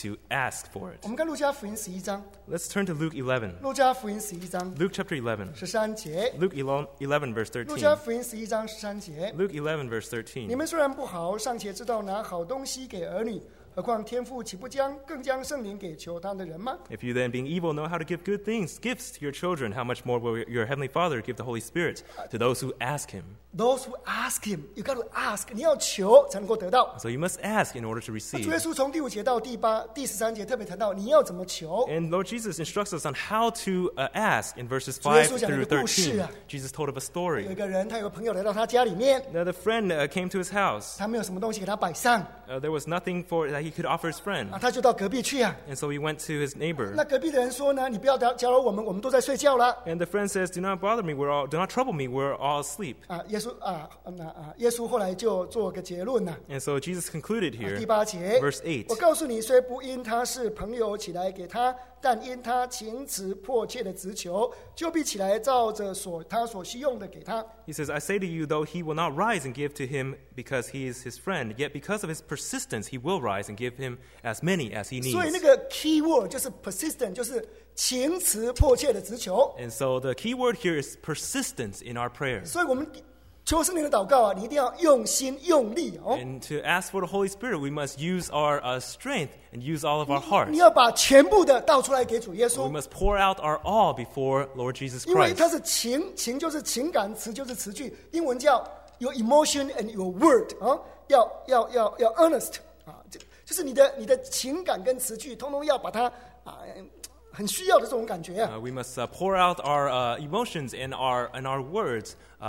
to ask for 我 it. 们看路加福音11章， Let's turn to Luke 11. 路加福音11章 Luke chapter 11. 13节， Luke 11 verse 路加 13. 福音11章13节， Luke 11 verse 你 13. 们虽然不好，尚且知道拿好东西给儿女，何况天父岂不更将圣灵给求他的人吗？ If you then, being evil, know how to give good things, gifts to your children, how much more will your heavenly Father give the Holy Spirit to those who ask Him? Those who ask him, you got to ask， 你要求才能够得到。 So you must ask in order to 主 receive. 耶稣从第5节到第13节特别谈到你要怎么求。 And Lord Jesus instructs us on how to ask in verses 主耶 5 稣讲了一 through 个故事 13. 啊。 Jesus told of a 有 story. 一个人，他有个朋友来到他家里面， Now the friend came to his house. 他没有什么东西给他摆上 There was nothing that he could offer his friend. 啊，他就到隔壁去啊。 And so he went to his neighbor. 那隔壁的人说呢，你不要搅扰我们，我们都在睡觉了。 And the friend says, do not bother me. Do not trouble me. We're all asleep. 耶稣后来就做个结论呐、 And so Jesus concluded 第 here, 8节 verse 8. 我告诉你，虽不因他是朋友起来给他，但因他情辞迫切的直求，就必起来照着他所需用的给他。 He says, I say to you, though he will not rise and give to him because he is his friend, yet because of his persistence he will rise and give him as many as he 所以那 needs. 个 key word 就是 persistent， 就是情辞迫切的直求。 And so the key word here is persistence in our prayer. 所以我们求圣灵的祷告啊，你一定要用心用力哦。 And to ask for the Holy Spirit, we must use our strength and use all of our heart. 你要把全部的倒出来给主耶 We 稣， must pour out our all before Lord Jesus 因为 Christ. 它是情就是情感，词就是词句，英文叫 your emotion and your word 啊，要 earnest 啊，就是你的情感跟词句，通通要把它很需要的这种感觉啊。 We must pour out our emotions and our words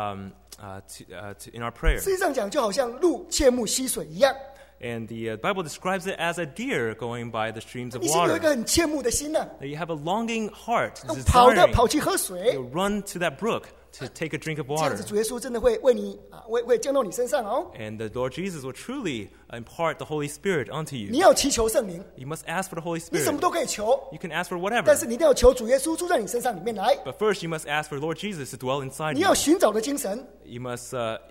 in our prayer. 实际上讲，就好像鹿切木溪水一样， And the Bible describes it as a deer going by the streams of 你心里有一 water. 个很切木的心呐、 That you have a longing heart, 用跑的 desiring 跑去喝水 to，run to that brook to take a drink of 这样 water. 子主耶稣真的会为你会降到你身上哦。 And the Lord Jesus will truly impart the Holy Spirit unto 你 you. 要祈求圣灵， You must ask for the Holy 你什么 Spirit. 都可以求， You can ask for 但 whatever. 是你一定要求主耶稣住在你身上里面来。 But first, you must ask for Lord Jesus to dwell inside 你 you. 要寻找的精神， You must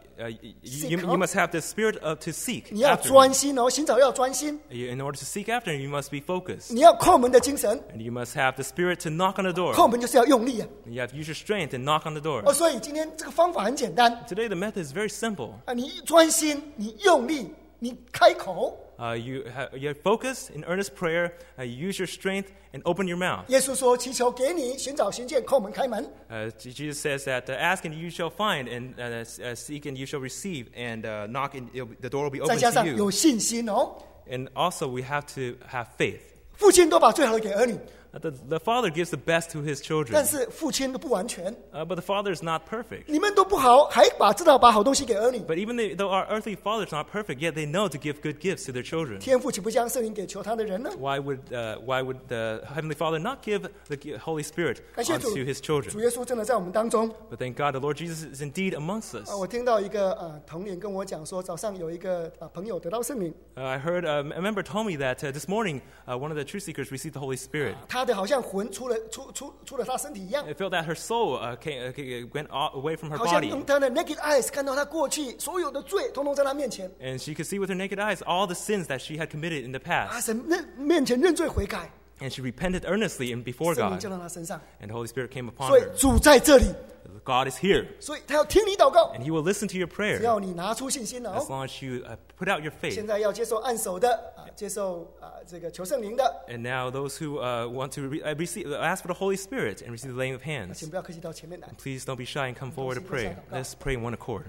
Seek, you must have the spirit to seek 你要 after 专 Him. 心哦，寻找要专心。 In order to seek after Him, you must be focused. 你要叩门的精神， And you must have the spirit to knock on the door. 叩门就是要用力啊。 You have to use your strength and knock on the door. 所以今天这个方法很简单 Today, the method is very simple. 啊，你专心，你用力，你开口。 You focus in earnest prayer. You use your strength and open your mouth. 耶稣说：“祈求给你，寻找寻见，叩门开门。 Jesus says that ask and you shall find, and seek and you shall receive, and knock and the door will be ” 再 open 加 to 上 you. 有信心哦。 And also, we have to have faith. 父亲都把最好的给儿女， The father gives the best to his 但 children, 是父亲都不完全。 but the father is not perfect. 你们都不好，还知道把好东西给儿女。 But even though our earthly father is not perfect, yet they know to give good gifts to their children. 天父岂不将圣灵给求他的人呢？ Why would the heavenly Father not give the Holy Spirit 感谢主 unto His 主 children? 耶稣真的在我们当中。 But thank God, the Lord Jesus is indeed amongst us. 我听到一个童年跟我讲说，早上有一个朋友得到圣灵， I heard a member told me that this morning one of the truth seekers received the Holy Spirit. 他的好像魂出了他身体一样， It felt that her soul went away from her 好像 body, 用他的 naked eyes 看到他过去所有的罪，通通在他面前， and she could see with her naked eyes all the sins that she had committed in the past. 神面前认罪悔改， And she repented earnestly before 圣灵 God, 就到他身上。 and the Holy Spirit came upon 所以 her. 主在这里， God is here, 所以他要听你祷告， and He will listen to your 只 prayer 要你拿出信心了 as 哦。 long as you put out your faith. 现在要接受按手的接受这个求圣灵的， And now those who want to ask for the Holy Spirit and receive the laying of hands, 请不要客气到前面来。 please don't be shy and come forward to pray. Let's pray in one accord.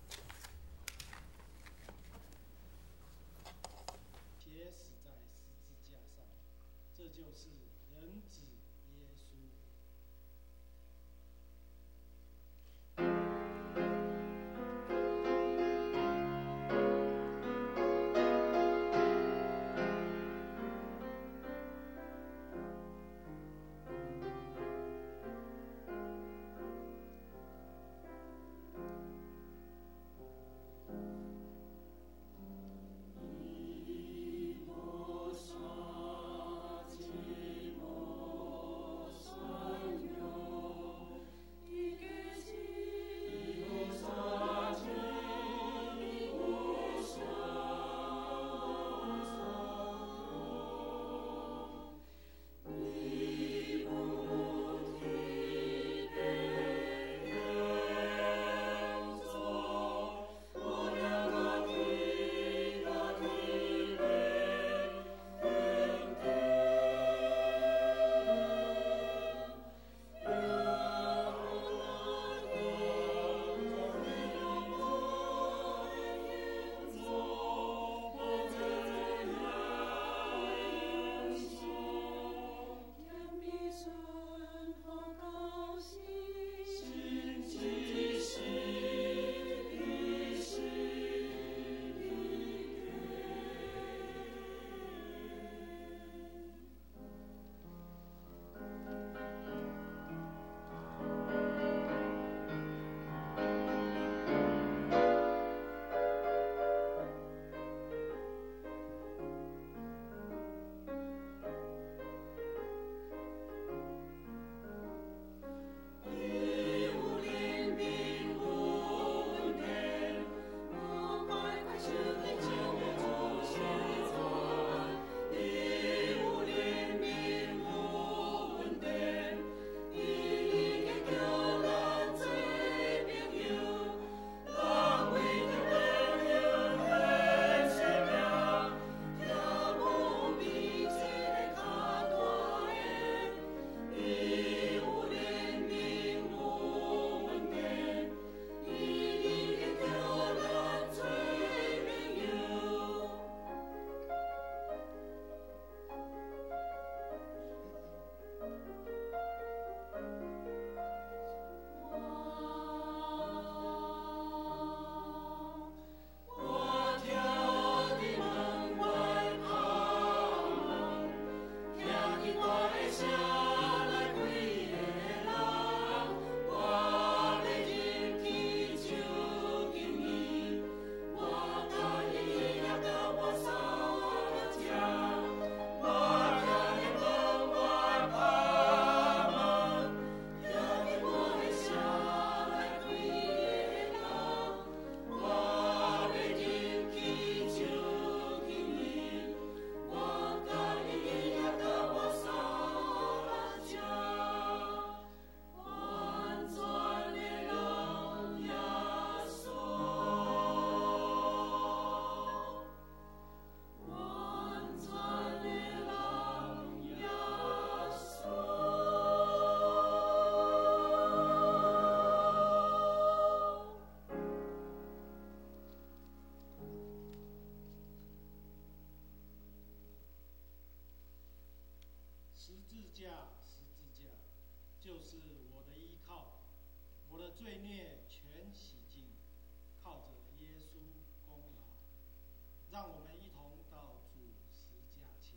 贴死在十字架上，这就是人子耶稣。 架，十字架，就是我的依靠，我的罪孽全洗净，靠着耶稣功劳，让我们一同到主十架前。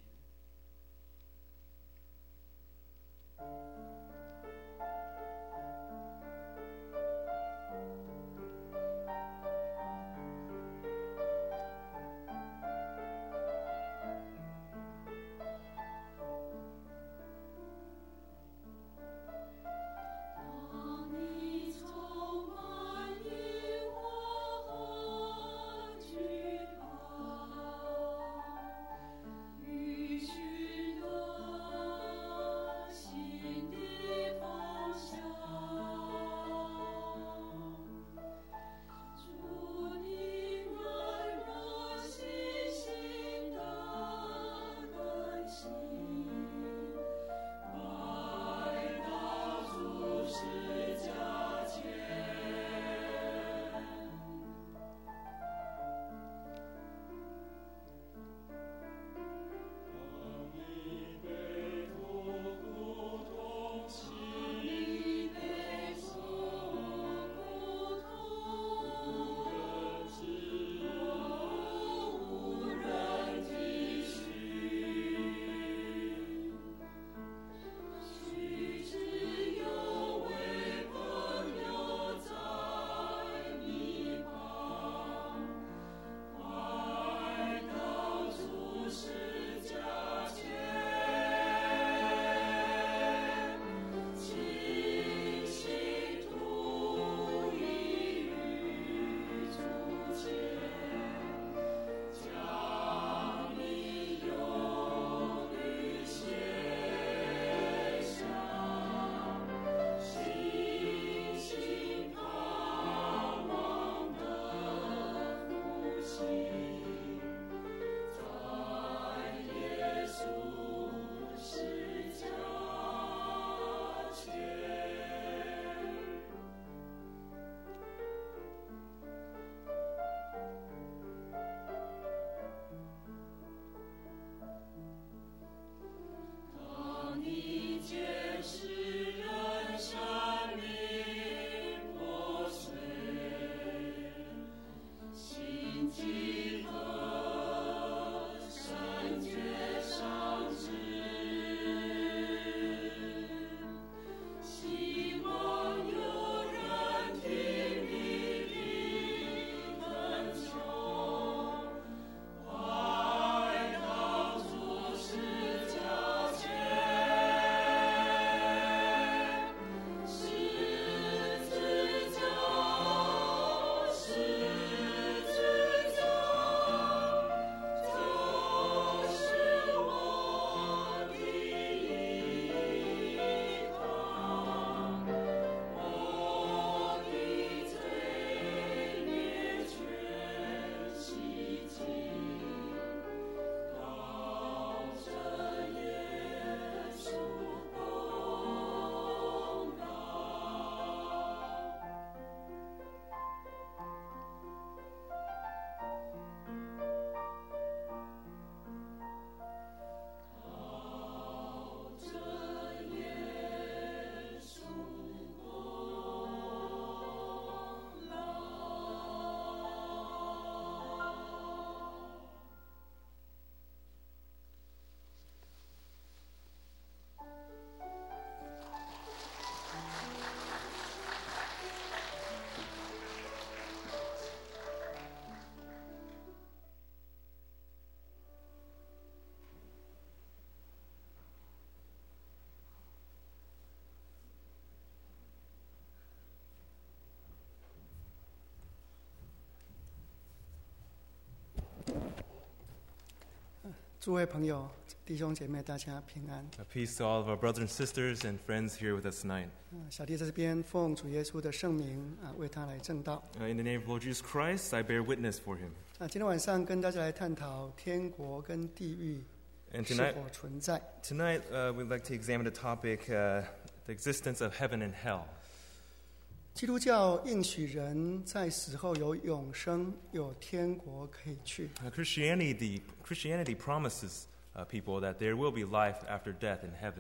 诸位朋友、弟兄姐妹，大家平安。 Peace to all of our brothers and sisters and friends here with us tonight. 小弟在这边奉主耶稣的圣名为他来证道。 In the name of Lord Jesus Christ, I bear witness for him. 今天晚上跟大家来探讨天国跟地狱 And 是否存在。 Tonight, we'd like to examine the topic, the existence of heaven and hell. 基督教应许人在死后有永生，有天国可以去。 Christianity promises people that there will be life after death in heaven.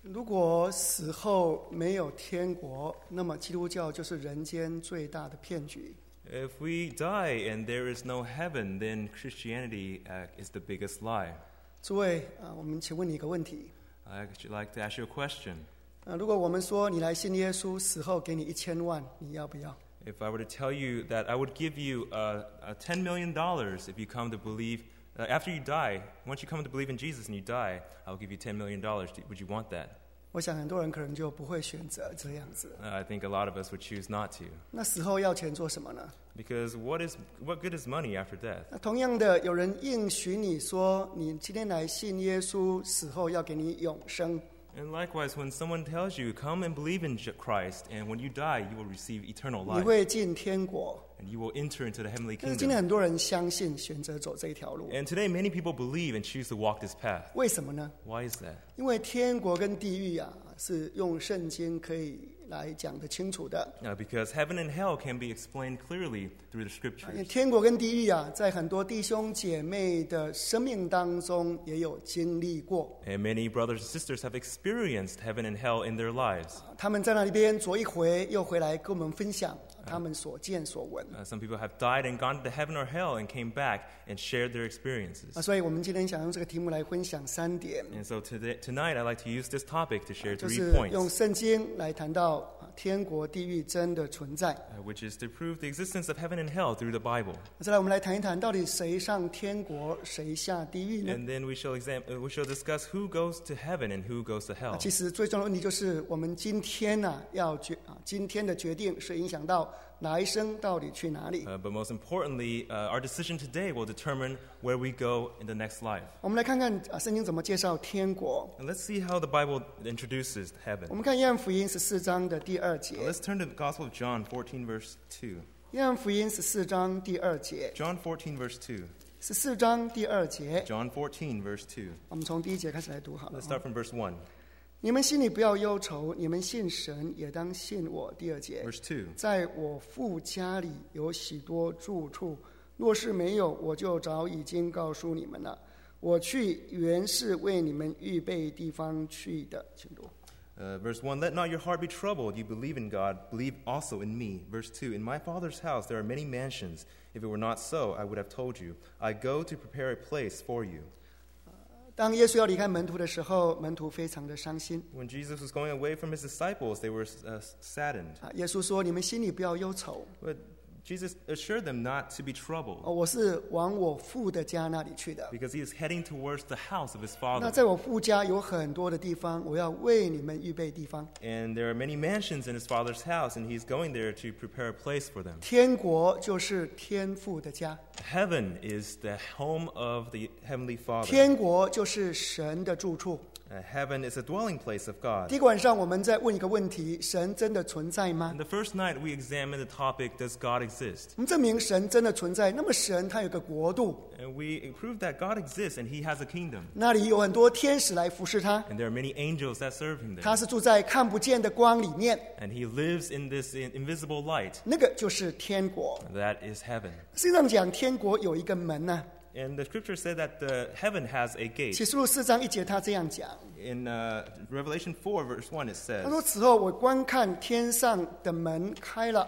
如果死后没有天国，那么基督教就是人间最大的骗局。 If we die and there is no heaven, then Christianity is the biggest lie. 诸位我们请问你一个问题。 I'd actually like to ask you a question. 如果我们说你来信耶稣，死后给你1000万，你要不要？ If I were to tell you that I would give you $10 million if you come to believe, after you die, once you come to believe in Jesus and you die, I'll give you $10 million. Would you want that? 我想很多人可能就不会选择这样子。 I think a lot of us would choose not to. 那死后要钱做什么呢？ Because what good is money after death? 那同样的，有人应许你说，你今天来信耶稣，死后要给你永生。 And likewise, when someone tells you, come and believe in Christ, and when you die, you will receive eternal 你 life, 会进天国。 and you will enter into the heavenly 但是今天 kingdom. 很多人相信，选择走这一条路， And today, many people believe and choose to walk this path. 为什么呢？ Why is that? 因为天国跟地狱是用圣经可以来讲得清楚的。 Because heaven and hell can be explained clearly through the 因为 scriptures. 天国跟地狱在很多弟兄姐妹的生命当中也有经历过。 And many brothers and sisters have experienced heaven and hell in their lives. 他们在那里边左一回，又回来跟我们分享他们所见所闻。 Some people have died and gone to heaven or hell and came back and shared their experiences. 所以我们今天想用这个题目来分享3点， And so tonight, I'd like to use this topic to share 就 3 是 points, 用圣经来谈到天国地狱真的存在。 which is to prove the existence of heaven and hell through the Bible. 再来，我们来谈一谈，到底谁上天国，谁下地狱呢？ And then we shall discuss who goes to heaven and who goes to hell. 其实最重要的问题就是，我们今天今天的决定是影响到哪一生到底去哪里。 But most importantly, our decision today will determine where we go in the next life. 我们来看看圣经怎么介绍天国。 And let's see how the Bible introduces 我 heaven. 们看约翰福音14章的第2节。 Let's turn to the Gospel of John 14, verse 2. 约翰福音14章第2节。 John 14, verse 2. 14章第2节， John 14, verse 2. 我们从第1节开始来读好了 Let's。start from verse 1. 你们心里不要忧愁，你们信神也当信我。第2节， Verse 2. 在我父家里有许多住处，若是没有，我就早已经告诉你们了。我去原是为你们预备地方去的。请读。 Verse 1, let not your heart be troubled. You believe in God, believe also in me. Verse 2, in my Father's house there are many mansions. If it were not so, I would have told you. I go to prepare a place for you. 当耶稣要离开门徒的时候，门徒非常的伤心。 When Jesus was going away from his disciples, they were saddened. 耶稣说：“你们心里不要忧愁， But Jesus assured them not to be troubled 我是往我父的家那里去的。 because he is heading towards the house of his 那 Father. 在我父家有很多的地方，我要为你们预备地方。 And there are many mansions in his Father's house, and he's going there to prepare a place for them. 天国就是天父的家， Heaven is the home of the Heavenly Father. 天国就是神的住处。 Heaven is a dwelling place of God. 第一个晚上，我们在问一个问题：神真的存在吗 And？the first night we examined the topic, does God exist? 我们证明神真的存在。那么神他有个国度， And we proved that God exists and he has a kingdom. 那里有很多天使来服侍他， And there are many angels that serve him 他 there. 是住在看不见的光里面， And he lives in this invisible light. 那个就是天国。 That is heaven. 实际上讲，天国有一个门呢、 And the scripture said that the heaven has a gate. 启示录4章1节，他这样讲， In Revelation 4, verse 1, it 他说：“ says, 此后我观看天上的门开了，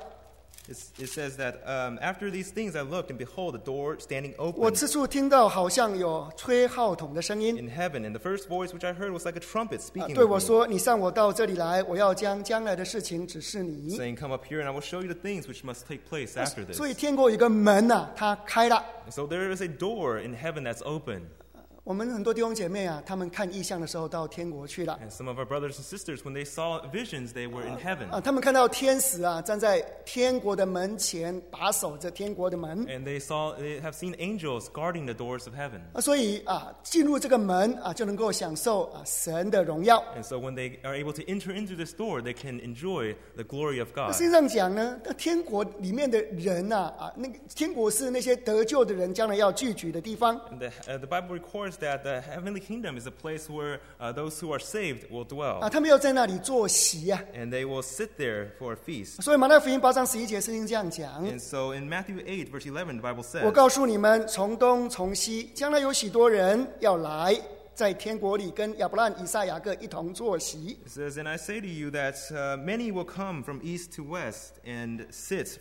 it says that after these things I looked, and behold, the door standing 我 open 此处听到好像有吹号筒的声音， in heaven. And the first voice which I heard was like a trumpet speaking 对我 with me, 说：你上我到这里来，我要将将来的事情指示你。 saying, Come up here, and I will show you the things which must take place after this. 所以天国有一个门它开了。 So there is a door in heaven that's open. 我们很多弟兄姐妹他们看异象的时候到天国去了。 And some of our brothers and sisters, when they saw visions, they were in heaven. 他们看到天使站在天国的门前把守着天国的门。 And they have seen angels guarding the doors of heaven. 所以进入这个门就能够享受神的荣耀。 And so when they are able to enter into this door, they can enjoy the glory of 那 God. 实际上讲呢，天国里面的人那个天国是那些得救的人将来要聚集的地方。 And the Bible records that the heavenly kingdom is a place where those who are saved will dwell. 他们要在那里坐席 And they will sit there for a feast. 所以马太福音8章11节圣经这样讲。 And so in Matthew 8, verse 11, the Bible 我 says, 告诉你们，从东从西，将来有许多人要来， 在天国里跟亚伯拉罕、以撒、雅各一同坐席。 It says, "And I say to you that many will come from east to west and sit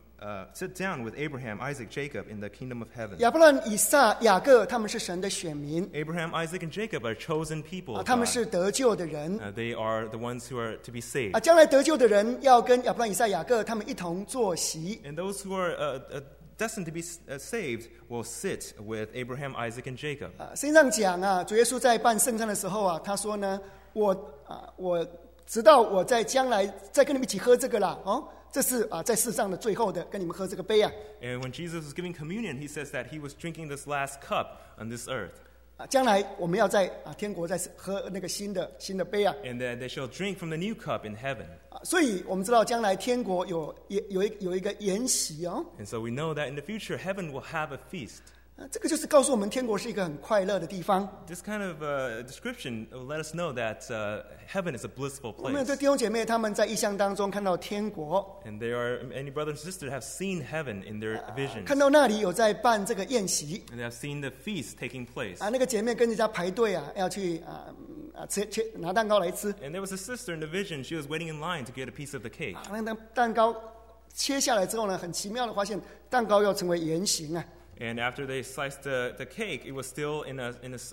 down with Abraham, Isaac, Jacob in the kingdom of heaven." 亚伯拉罕、以撒、雅各他们是神的选民 Abraham, Isaac, and Jacob are chosen people of 他们 God. 是得救的人 They are the ones who are to be saved. 将来得救的人要跟亚伯拉罕、以撒、雅各他们一同坐席。 And those who are destined to be saved will sit with Abraham, Isaac, and Jacob. 圣经上讲啊，主耶稣在办圣餐的时候啊，他说呢，我直到我在将来再跟你们一起喝这个啦，这是在世上的最后的，跟你们喝这个杯啊。 And when Jesus was giving communion, he says that he was drinking this last cup on this earth. 将来我们要在天国再喝那个新的杯啊。 And that they shall drink from the new cup in heaven. 所以我们知道将来天国有一个筵席哦。 And so we know that in the future, heaven will have a feast. 这个就是告诉我们天国是一个很快乐的地方。 This kind of description will let us know that heaven is a blissful 我们有 place. 的弟兄姐妹他们在异象当中看到天国， And there are many brothers and sisters have seen heaven in their visions. 看到那里有在办这个宴席 And they have seen the feast taking place. 那个姐妹跟人家排队要去拿蛋糕来吃 And there was a sister in the vision. She was waiting in line to get a piece of the cake. 那蛋糕切下来之后呢，很奇妙的发现蛋糕要成为圆形啊。 And after they sliced the cake, it was still in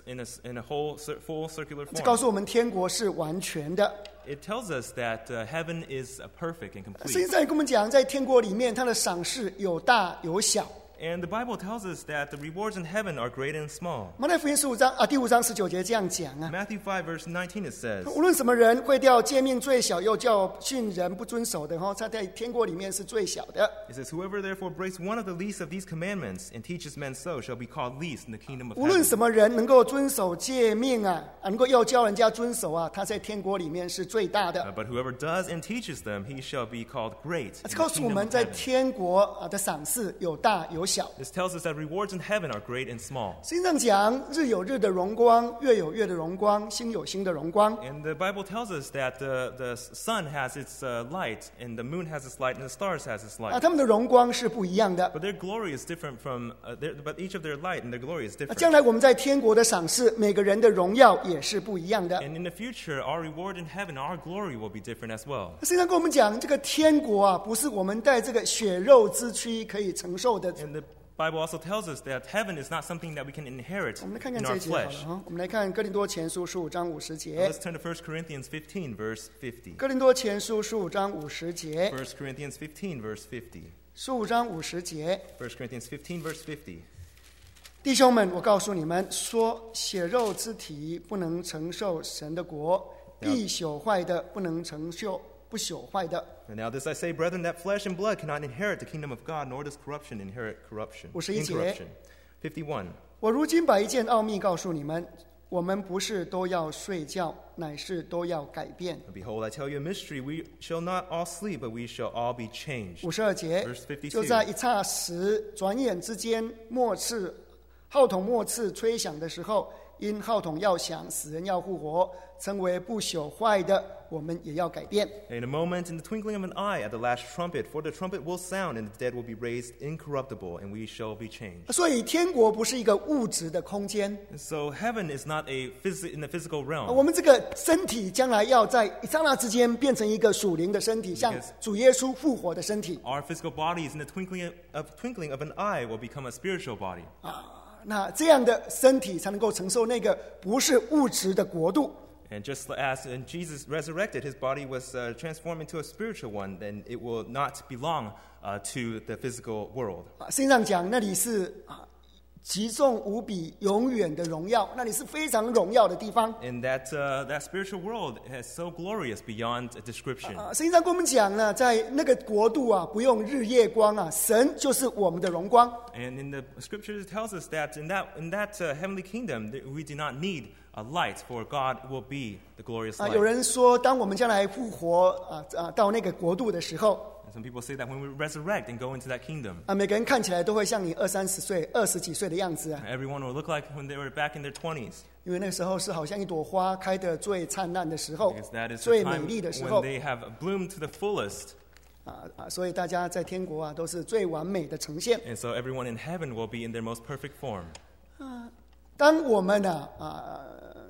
a whole full circular 这告 form. 诉我们天国是完全的。 It tells us that heaven is perfect and 圣经 complete. 上跟我们讲，在天国里面，它的赏识有大有小。 And the Bible tells us that the rewards in heaven are great and small. 马太福音第5章19节这样讲啊。 Matthew 5 verse 19 it says, 无论什么人会掉诫命最小又教训人不遵守的他在天国里面是最小的。 it says, "Whoever therefore breaks one of the least of these commandments and teaches men so shall be called least in the kingdom of 无论 heaven." 什么人能够遵守诫命能够要教人家遵守他在天国里面是最大的。 But whoever does and teaches them, he shall be called great in 这 the 告诉我 kingdom 们 of 在 heaven. 天国的赏识有大有小。 This tells us that rewards in heaven are great and small. 圣经上讲，日有日的荣光，月有月的荣光，星有星的荣光。 And the Bible tells us that the sun has its light, and the moon has its light, and the stars has its light. 他们的荣光是不一样的。 But their glory is different from, but each of their light and their glory is 将 different. 来我们在天国的赏识，每个人的荣耀也是不一样的。 And in the future, our reward in heaven, our glory will be different as well. 圣经上跟我们讲，这个天国不是我们在这个血肉之躯可以承受的。 And the Bible also tells us that heaven is not something that we can inherit 我们来看看 in 这 our 一节好了 flesh. 我们来看哥林多前书15章50 Now 节。 let's turn to 1 Corinthians 15, verse 50. 哥林多前书15章50节， 1 Corinthians 15, verse 50. 15章50节。 1 Corinthians 15, verse 50. 弟兄们，我告诉你们说，血肉之体不能承受神的国，必朽坏的不能承受不朽坏的。 And now this I say, brethren, that flesh and blood cannot inherit the kingdom of God, nor does corruption inherit corruption. 51节。 Incorruption. 51. 我如今把一件奥秘告诉你们，我们不是都要睡觉，乃是都要改变。 Behold, I tell you a mystery. We shall not all sleep, but we shall all be changed. 52节 Verse 52， 就在一霎时，转眼之间，号筒末次吹响的时候，因号筒要响，死人要复活，成为不朽坏的，我们也要改变。 In a moment, in the twinkling of an eye, at the last trumpet, for the trumpet will sound, and the dead will be raised incorruptible, and we shall be changed. 所以天国不是一个物质的空间， And so heaven is not in the physical 我 realm. 们这个身体将来要在一刹那之间变成一个属灵的身体，像主耶稣复活的身体。 Our physical bodies, in the twinkling of an eye, will become a spiritual body. 那这样的身体才能够承受那个不是物质的国度。 And just as when Jesus resurrected, his body was transformed into a spiritual one, then it will not belong to the physical world. 圣经上讲，那里是极重无比、永远的荣耀，那里是非常荣耀的地方。 And that spiritual world is so glorious beyond description. 圣经上跟我们讲呢，在那个国度不用日夜光神就是我们的荣光。 And in the scriptures, it tells us that in that heavenly kingdom, that we do not need a light, for God will be the glorious light. 有人说，当我们将来复活到那个国度的时候， And some people say that when we resurrect and go into that kingdom, 每个人看起来都会像你20-30岁、20几岁的样子 everyone will look like when they were back in their 20s. 因为那个时候是好像一朵花开得最灿烂的时候 Because that is the 最美 time 丽的时 when 候 they have bloomed to the fullest. 所以大家在天国都是最完美的呈现。 And so everyone in heaven will be in their most perfect form. 当我们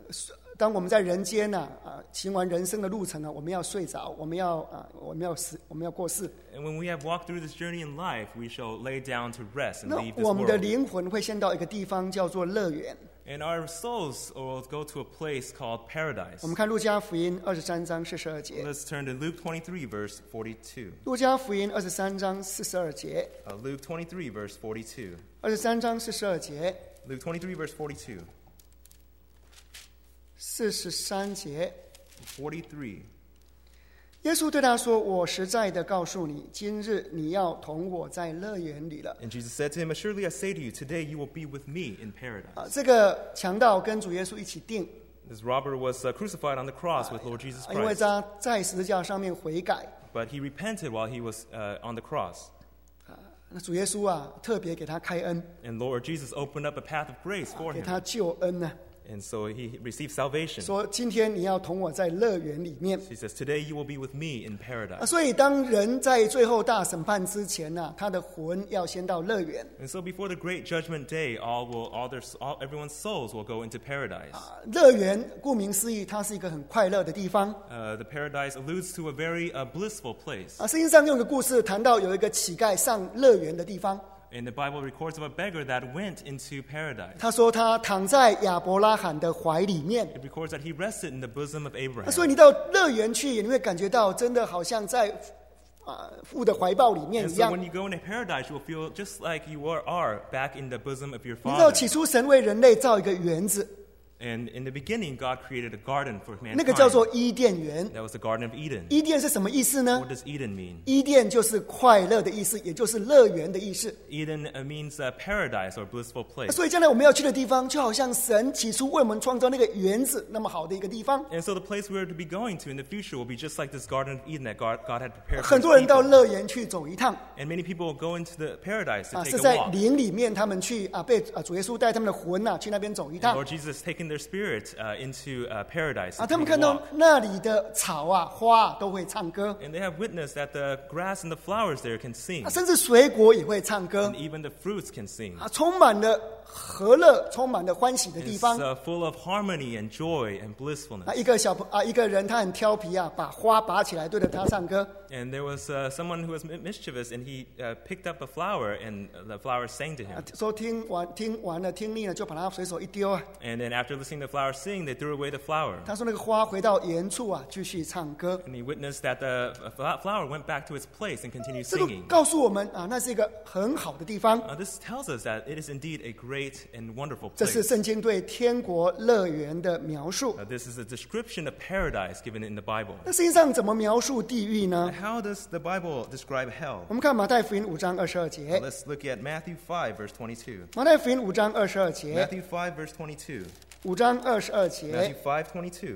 当我们在人间行完人生的路程我们要睡着，我们要死，我们要过世。 And when we have walked through this journey in life, we shall lay down to rest and 那 leave this 我们的 world. 灵魂会先到一个地方叫做乐园。 And our souls will go to a place called paradise. 我们看路加福音23章42节。 Let's turn to Luke 23, verse 42. 路加福音23章42节。 Luke 23, verse 42. 23章42节。 Luke 23, verse 42. 43节。 43. 耶稣对他说：“我实在的告诉你，今日你要同我在乐园里了。” And Jesus said to him, Assuredly I say to you, today you will be with me in paradise. 这个强盗跟主耶稣一起定， This robber was crucified on the cross with Lord Jesus 因为 Christ. 他在十字架上面悔改。 But he repented while he was on the cross. 那主耶稣特别给他开恩， And Lord Jesus opened up a path of grace for 给 him. 他救恩呢， And so he received salvation. 说今天你要同我在乐园里面。 He says, Today you will be with me in paradise. 所以当人在最后大审判之前他的魂要先到乐园。 And so before the great judgment day, everyone's souls will go into paradise. 乐园顾名思义，它是一个很快乐的地方。 The paradise alludes to a very blissful place. 圣经上用一个故事谈到有一个乞丐上乐园的地方。 And the Bible records of a beggar that went into paradise. 他说他躺在亚伯拉罕的怀里面。 It records that he rested in the bosom of Abraham. 所以你到乐园去，你会感觉到真的好像在父的怀抱里面 And 一 so 样。 when you go into paradise, you will feel just like you are back in the bosom of your 你知道 father. 起初神为人类造一个园子， And in the beginning, God created a garden for 那个叫做 mankind. 伊甸园。 That was the Garden of Eden. 伊甸是什么意思呢？ What does Eden mean? 伊甸就是快乐的意思，也就是乐园的意思。 Eden means paradise or blissful place. 所以将来我们要去的地方，就好像神起初为我们创造那个园子那么好的一个地方。 And so the place we're to be going to in the future will be just like this Garden of Eden that God had prepared for 很 his 多人到 people. 乐园去走一趟 And many people will go into the paradise to 是 take a 在 walk. 灵里面，他们去被主耶稣带他们的魂去那边走一 And 趟 Lord Jesus has taken their spirit into paradise. to 他们 take a 看到 walk. 那里的草花都会唱歌， And they have witnessed that the grass and the flowers there can sing. 甚至水果也会唱歌 And even the fruits can sing. 充满了和乐，充满了欢喜的地 It's 方。 full of harmony and joy and blissfulness. 一个人他很调皮把花拔起来对着他唱歌。 And there was someone who was mischievous, and he picked up a flower, and the flower sang to him. 说听完了听腻了，就把它随手一丢 And then after listening to the flower sing, they threw away the flower. 他说那个花回到原处继续唱歌。 And he witnessed that the flower went back to its place and continued 这个 singing. 告诉我们那是一个很好的地方。 This tells us that it is indeed a great and wonderful 这是 place. 圣经对天国乐园的描述。 This is a description of paradise given in the Bible. 那圣经上怎么描述地狱呢？ How does the Bible describe hell? 我们看马太福音5章22节。 Let's look at Matthew 5, verse 22. 马太福音5章22节。 Matthew 5, verse 22. 5章22节 Matthew 5:22.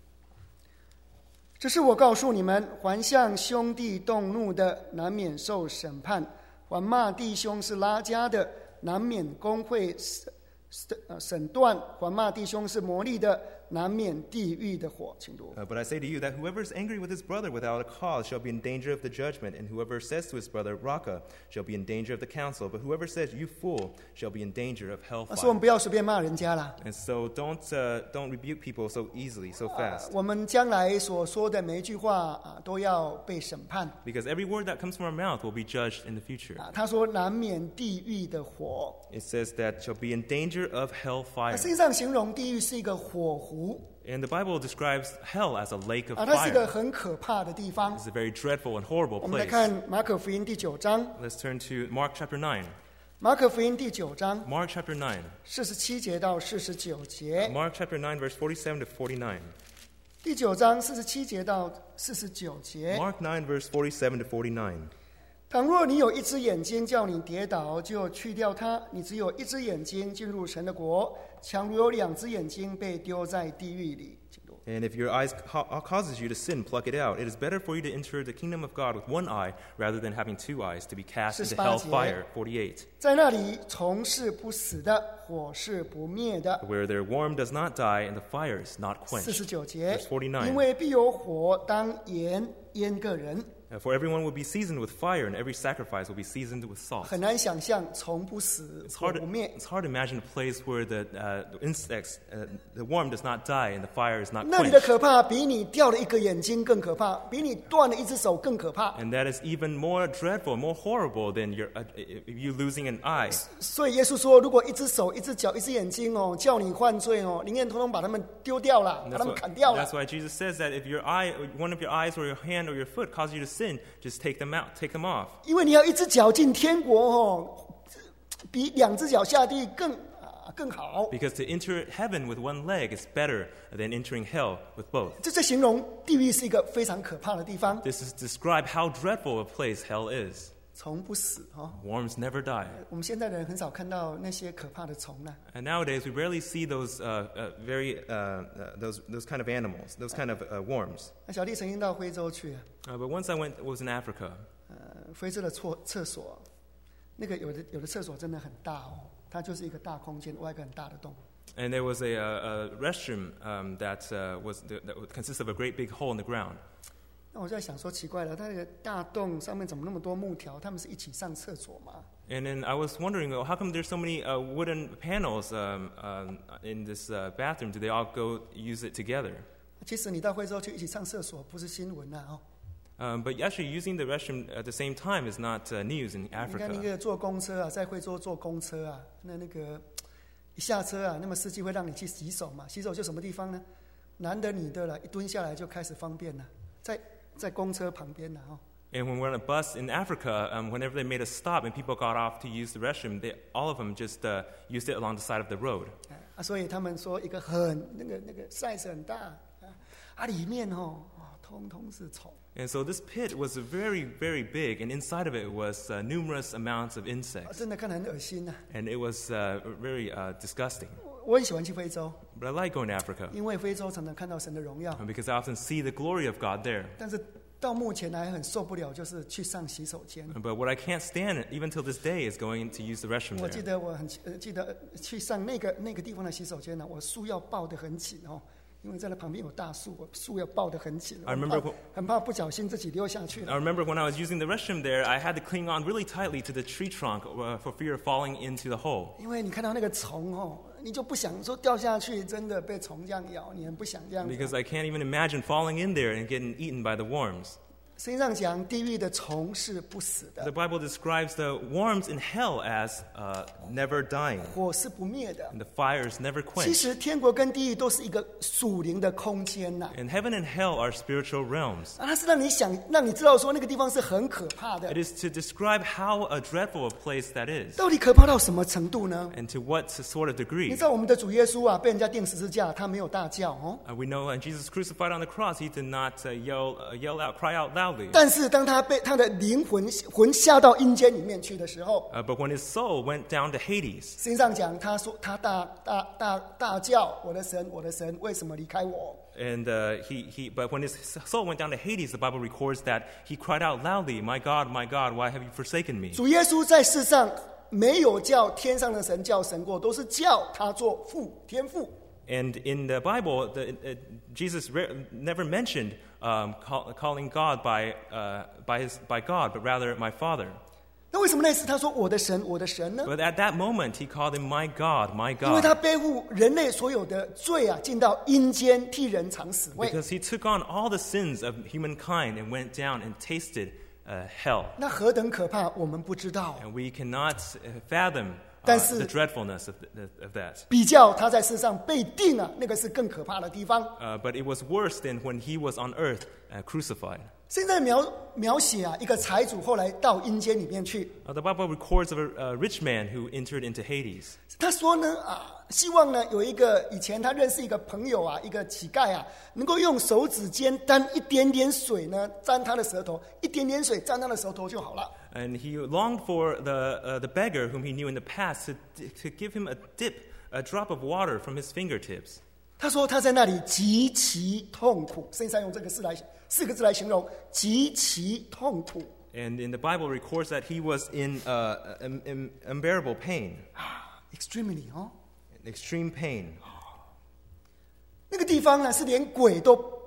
这是我告诉你们，还向兄弟动怒的，难免受审判；还骂弟兄是拉加的，难免公会审断；还骂弟兄是魔力的，难免地狱的火。请读。 But I say to you that whoever is angry with his brother without a cause shall be in danger of the judgment, and whoever says to his brother, Raka, shall be in danger of the council. But whoever says, You fool, shall be in danger of 说我 hellfire. 们不要随便骂人家啦。 And so don't rebuke people so easily, so fast. 我们将来所说的每一句话都要被审判。 Because every word that comes from our mouth will be judged in the future. 他说难免地狱的火。 It says that shall be in danger of 圣 hellfire. 经上形容地狱是一个火湖 And the Bible describes hell as a lake of 它是一个 fire. 很可怕的地方 It's。a very dreadful and horrible 我们来 place. 看马可福音第9章。 Let's turn to Mark chapter 9. 马可福音第9章 Mark chapter 9. 47节到49节。 Mark chapter 9, verse 47 to 49. 第9章47节到49节。 Mark 9, verse 47 to 49. 倘若你有一只眼睛叫你跌倒，就去掉它；你只有一只眼睛进入神的国，强如有2只眼睛被丢在地狱里。请读 And if your eyes causes you to sin, pluck it out. It is better for you to enter the kingdom of God with one eye rather than having 2 eyes to be cast into 48 hellfire. 48. 在那里，虫是不死的，火是不灭的。 Where their worm does not die and the fire is not quenched. 49节 Verse 49. 因为必有火当盐腌个人， For everyone will be seasoned with fire, and every sacrifice will be seasoned with salt. 很难想象从不死 It's 火 hard, 不灭。 it's hard to imagine a place where the insects, the worm does not die and the fire is not 那里的 quenched. 可怕比你掉了一个眼睛更可怕，比你断了一只手更可怕。 And that is even more dreadful, more horrible than you losing an eye. 所以耶稣说，如果一只手、一只脚、一只眼睛哦，叫你犯罪哦，宁愿通通把他们丢掉了，把他们砍掉了 That's。why Jesus says that if your eye, one of your eyes or your hand or your foot causes you to sin, just take them out, take them off. 因为你要一只脚进天国哦，比两只脚下地更好。 Because to enter heaven with one leg is better than entering hell with both. 这在形容地狱是一个非常可怕的地方， This is describe how dreadful a place hell is. 虫不死哦。 Worms never die. 我们现在的人很少看到那些可怕的虫了。 And nowadays, we rarely see those those kind of animals, those kind of worms. 那小弟曾经到非洲去， But once I was in Africa, 非洲的厕所，那个有的厕所真的很大哦，它就是一个大空间，挖一个很大的洞。 and there was a restroom that consists of a great big hole in the ground. 那我就在想说，奇怪了，它那个大洞上面怎么那么多木条？他们是一起上厕所吗？ And then I was wondering, well, how come there's so many wooden panels in this bathroom? Do they all go use it together? 其实你到非洲去一起上厕所，不是新闻呐哦。 But actually, using the restroom at the same time is not news in 你看那 Africa. 个坐公车啊，在非洲坐公车啊，那个一下车啊，那么司机会让你去洗手嘛？洗手就什么地方呢？男的女的了，一蹲下来就开始方便了，在公车旁边了哦。 And when we're on a bus in Africa, whenever they made a stop and people got off to use the restroom, all of them just used it along the side of the road. 所以他们说一个那个 size 很大里面通通是虫。 And so this pit was very, very big, and inside of it was numerous amounts of insects. 真的看得很恶心呐。 And it was very disgusting. 我很喜欢去非洲， But I like going to Africa 因为非洲常常看到神的荣耀， because I often see the glory of God there. 但是到目前还很受不了，就是去上洗手间。 But what I can't stand, even till this day, is going to use the restroom 我记 there. 得我记得去上那个地方的洗手间呢，我树要抱得很紧哦，因为在那旁边有大树，我树要抱得很紧， I remember 很怕不小心自己溜下去 I 了。 remember when I was using the restroom there, I had to cling on really tightly to the tree trunk for fear of falling into the hole. 因为你看到那个虫你就不想说掉下去，真的被虫这样咬，你很不想这样子。 Because I can't even imagine falling in there and getting eaten by the worms. 圣经上讲，地狱的虫是不死 The 的， Bible describes the worms in hell as never dying, 火是不灭的。 and the fires never 其 quenched. 实天国跟地狱都是一个属灵的空间呐。 And heaven and hell are spiritual realms. 它是让你知道说那个地方是很可怕的 It。is to describe how dreadful a place that is, 到底可怕到什么程度呢？ and to what sort of 你 degree. 知道我们的主耶稣啊，被人家钉十字架，他没有大叫哦。 We know when Jesus crucified on the cross, he did not yell out, cry out loudly. 但是当他被他的灵魂下到阴间里面去的时候， But when his soul went down to Hades, 圣经上讲，他说他大叫，我的神，我的神，为什么离开我？ and but when his soul went down to Hades, the Bible records that he cried out loudly, my God, why have you forsaken me? 主耶稣在世上没有叫天上的神叫神过，都是叫他做父天父。 And in the Bible, Jesus never mentioned calling God by God, but rather my Father. 那为什么那次他说我的神，我的神呢？ But at that moment, he called him my God, my 因为他 God, 背负人类所有的罪啊，进到阴间替人尝死味。 because he took on all the sins of humankind and went down and tasted hell. 那何等可怕，我们不知道。 And we cannot fathom 但是 the dreadfulness of that. 比较他在世上被定啊，那个是更可怕的地方。 But it was worse than when he was on earth crucified. 现在描写啊，一个财主后来到阴间里面去， The Bible records of a rich man who entered into Hades. 他说呢希望呢有一个以前他认识一个朋友啊，一个乞丐啊，能够用手指尖沾一点点水呢，沾他的舌头，一点点水沾他的舌头就好了。 And he longed for the beggar whom he knew in the past to give him a drop of water from his fingertips. 他说他在那里极其痛苦，圣经上用这个四个字来形容，极其痛苦。 And in the Bible records that he was in unbearable pain, extremely extreme pain. 那个地方呢是连鬼都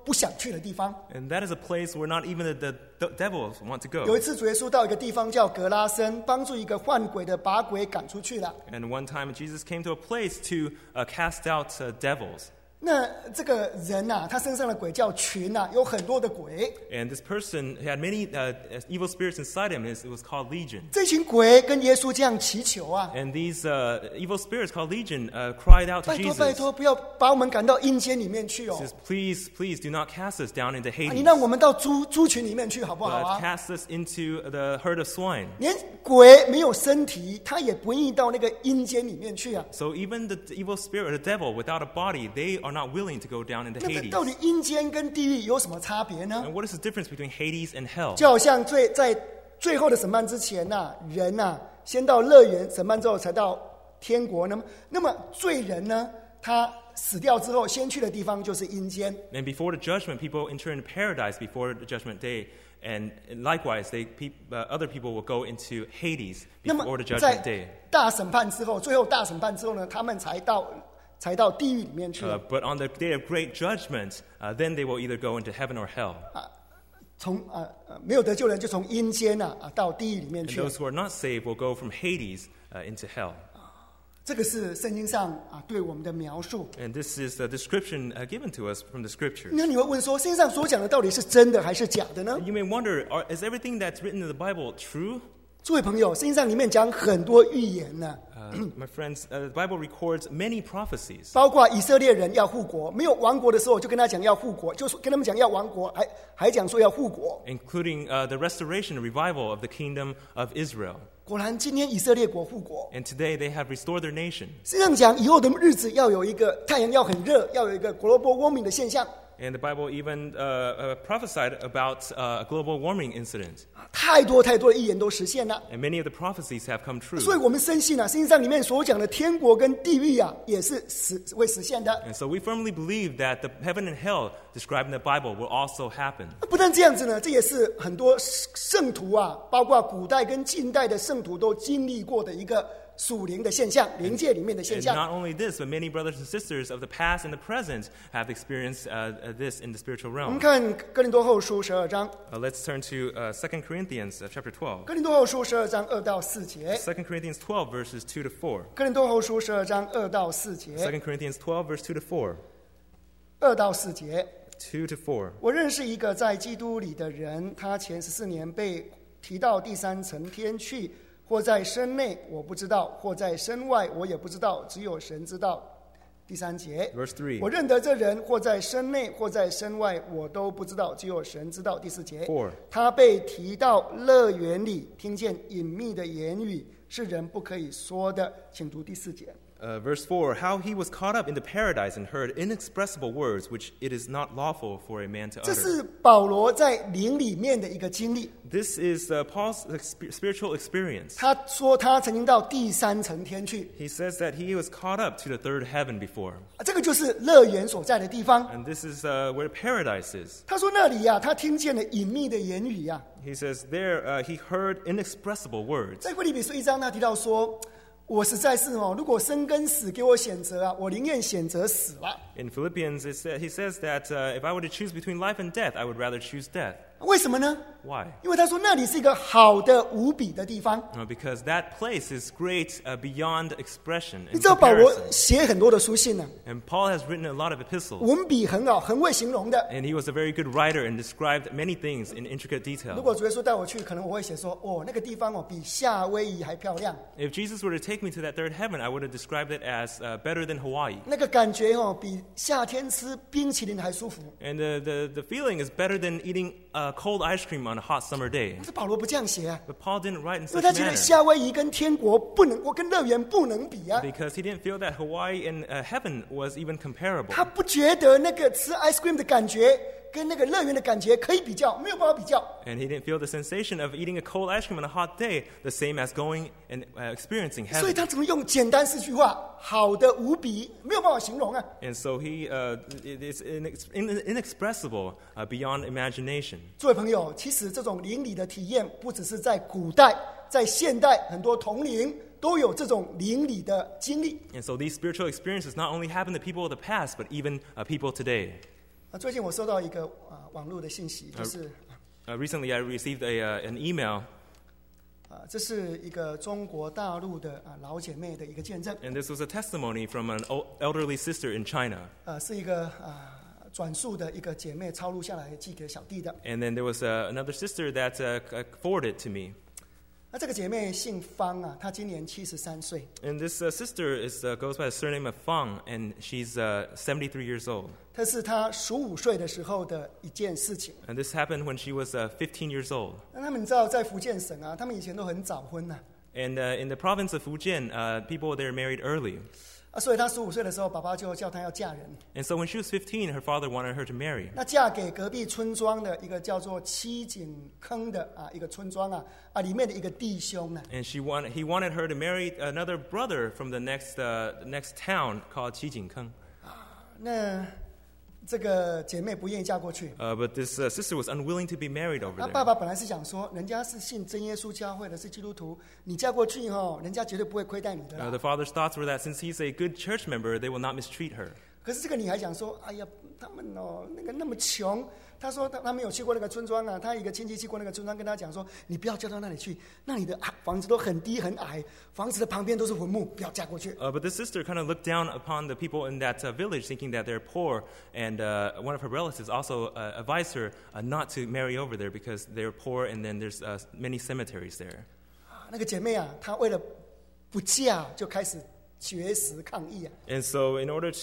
不想去的地方。 And that is a place where not even the devils want to 有一 go. 次主耶稣到一个地方叫格拉森，帮助一个患鬼的把鬼赶出去了。 And one time Jesus came to a place to cast out devils. 那这个人啊，他身上的鬼叫群啊，有很多的鬼。 And this person had many evil spirits inside him. It was called Legion. 这群鬼跟耶稣这样祈求啊， And these evil spirits called Legion cried out to 拜托拜 Jesus. 托，不要把我们赶到阴间里面去哦， Says, please, please do not cast us down into 你 Hades, 让我们到猪群里面去好不好 but 啊？ cast us into the herd of swine. 连鬼没有身体，他也不愿意到那个阴间里面去啊。 So even the evil spirit, the devil, without a body, they are not willing to go down into 那个 Hades. 到底阴间跟地狱有什么差别呢？ And what is the difference between Hades and hell? 就好像在最后的审判之前呐、人呐、先到乐园审判之后才到天国。那么罪人呢，他死掉之后先去的地方就是阴间。 And before the judgment, people enter into paradise before the judgment day. And likewise, other people will go into Hades 那么 before the 在 judgment day. 大审判之后，最后大审判之后呢，他们才到地狱里面去。 But on the day of great judgment, then they will either go into heaven or hell. 从没有得救人就从阴间到地狱里面 And 去。 those who are not saved will go from Hades into hell. 这个是圣经上对我们的描述。 And this is the description given to us from the scriptures. 那你会问说，圣经上所讲的到底是真的还是假的呢？ You may wonder, is everything that's written in the Bible true? 诸位朋友，圣经上里面讲很多预言呢， My friends, the Bible records many prophecies. 包括以色列人要复国，没有亡国的时候就跟他讲要复国，就是跟他们讲要亡国，还讲说要复国。 Including the restoration and revival of the kingdom of Israel. 果然，今天以色列国复国。 And today they have restored their nation. 圣经上讲以后的日子要有一个太阳要很热，要有一个 global warming 的现象。 And the Bible even prophesied about a global warming incident. 太多的预言都实现了。 And many of the prophecies have come true. 所以我们深信圣经上里面所讲的天国跟地狱也是会实现的。 And so we firmly believe that the heaven and hell described in the Bible will also happen. 不但这样子呢，这也是很多圣徒包括古代跟近代的圣徒都经历过的一个属灵的现象，灵界里面的现 And 象。 not only this, but many brothers and sisters of the past and the present have experienced this in the spiritual 我们 realm. 看哥林多后书12章， Let's turn to 2 Corinthians chapter 12. 哥林多后书12章2到4节， 2 Corinthians 12 verses 2 to 4. 哥林多后书12章2到4节， 2 Corinthians 12 verse 2 to 4. 2到4节。 2 to 4. 我认识一个在基督里的人，他前14年被提到第三层天去，或在身内我不知道，或在身外我也不知道，只有神知道。第3节 Verse 3. 我认得这人，或在身内或在身外我都不知道，只有神知道。第4节 4. 他被提到乐园里，听见隐秘的言语，是人不可以说的。请读第4节。 Verse 4, how he was caught up into paradise and heard inexpressible words which it is not lawful for a man to 这 utter. 是保罗在灵里面的一个经历。 This is Paul's spiritual experience. 他说他曾经到第3层天去， He says that he was caught up to the third heaven before. 这个就是乐园所在的地方。 And this is where paradise is. 他说那里他听见了隐秘的言语 He says there he heard inexpressible words. 在腓立比书1章他提到说，我实在是如果生跟死给我选择我宁愿选择死了。 In Philippians, he says that if I were to choose between life and death, I would rather choose death. 为什么呢？ Why? 因为他说那里是一个好的无比的地方。 Because that place is great beyond expression 你 and 知道保罗 comparison. 写很多的书信呢， And Paul has written a lot of epistles. 文笔很好，很会形容的。 And he was a very good writer and described many things in intricate 如 detail. 果主耶稣带我去，可能我会写说，那个地方比夏威夷还漂亮， If Jesus were to take me to that third heaven, I would have described it as better than Hawaii. 那个感觉比夏天吃冰淇淋还舒服。 And the feeling is better than eating cold ice cream on a hot summer day. 可是保罗不这样写 But Paul didn't write in 因 such 为 a 他觉得 manner 夏威夷跟天国不能，我跟乐园不能比 because he didn't feel that Hawaii and heaven was even comparable. 他不觉得那个吃 ice cream 的感觉跟那个乐园的感觉可以比较，没有办法比较。 And he didn't feel the sensation of eating a cold ice cream on a hot day the same as going and experiencing 所以 heaven. 他只能用简单4句话，好的无比，没有办法形容啊。 And so it's inexpressible beyond imagination. 诸位朋友，其实这种灵里的体验，不只是在古代，在现代，很多同龄都有这种灵里的经历。 And so these spiritual experiences not only happen to people of the past, but even people today. 最近我收到一个网络的信息，就是 Recently, I received an email, 这是一个中国大陆的老姐妹的一个见证， and this was a testimony from an elderly sister in China. 是一个转述的一个姐妹抄录下来寄给小弟的。 And then there was another sister that forwarded to me. 那这个姐妹姓方啊，她今年73岁。 And this sister goes by the surname of Fang, and she's 73 years old. 这是她15岁的时候的一件事情。 And this happened when she was 15 years old. 那他们知道，在福建省啊，他们以前都很早婚呐。 And in the province of Fujian, people there married early. 所以她15岁的时候，爸爸就叫她要嫁人。 And so when she was 15, her father wanted her to marry. 那嫁给隔壁村庄的一个叫做七井坑的一个村庄里面的一个弟兄呢。 And he wanted her to marry another brother from the next town called Qijingkeng. 那这个姐妹不愿意嫁过去。 But this sister was unwilling to be married over 那 there. 爸爸本来是想说，人家是信真耶稣教会的，是基督徒，你嫁过去人家绝对不会亏待你的啦。 The father's thoughts were that since he's a good church member, they will not mistreat her. 可是这个女孩讲说，哎呀，他们那么穷。她说她没有去过那个村庄啊，她一个亲戚去过那个村庄，跟她讲说，你不要嫁到那里去，那里的房子都很低很矮，房子的旁边都是坟墓，不要嫁过去。 But the sister kind of looked down upon the people in that village, thinking that they're poor, and one of her relatives also advised her not to marry over there because they're poor, and then there's many cemeteries there. 那个姐妹啊，她为了不嫁就开始绝食抗议啊。 And so, in order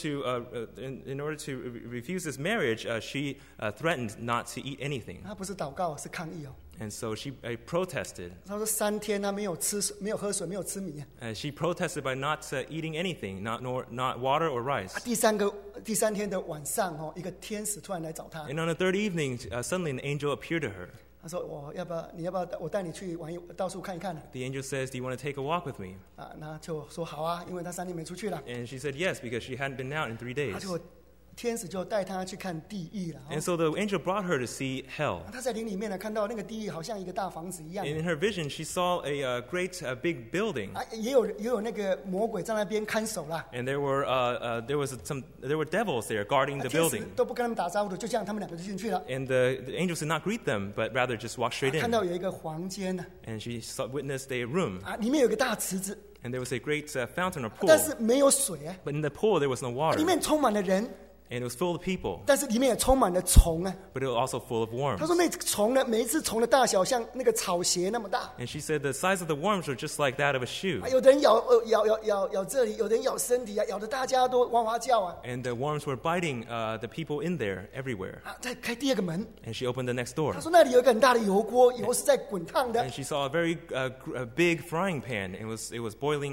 to refuse this marriage, she threatened not to eat anything. 她不是祷告，是抗议哦。 And so she protested. 她说3天她没有喝水，没有吃米。 She protested by not eating anything, not water or rice. 第三天的晚上一个天使突然来找她。 And on the third evening, suddenly an angel appeared to her. 他说：“你要不要我带你去到处看一看呢？” The angel says, "Do you want to take a walk with me?" 那就说好啊，因为他3天没出去了。 And she said yes because she hadn't been out in 3 days. 天使就带他去看地狱了。 And so the angel brought her to see hell. 他在灵里面呢，看到那个地狱好像一个大房子一样。 And in her vision, she saw a great big building. 也有那个魔鬼在那边看守啦。 And there were devils there guarding the 天使 building. 都不跟他们打招呼的，就这样他们2个就进去了。 And the angels did not greet them, but rather just walked straight 看 in. 到有一个房间呢， And she witnessed a room. 里面有个大池子， And there was a great fountain or 但 pool. 是没有水啊。 But in the pool, there was no 里 water. 面充满了人， And it was full of people. 但是里面也充满了虫啊。 But it was also full of 他 worms. 说那虫呢，每一只虫的大小像那个草鞋那么大。 And she said the size of the worms were just like that of a shoe. 有的人咬这里，有的人咬身体啊，咬得大家都哇哇叫啊。 And the worms were biting the people in there everywhere. 再开第2个门， And she opened the next door. 他说那里有一个很大的油锅，油是在滚烫的 And。she saw a very big frying pan. It was boiling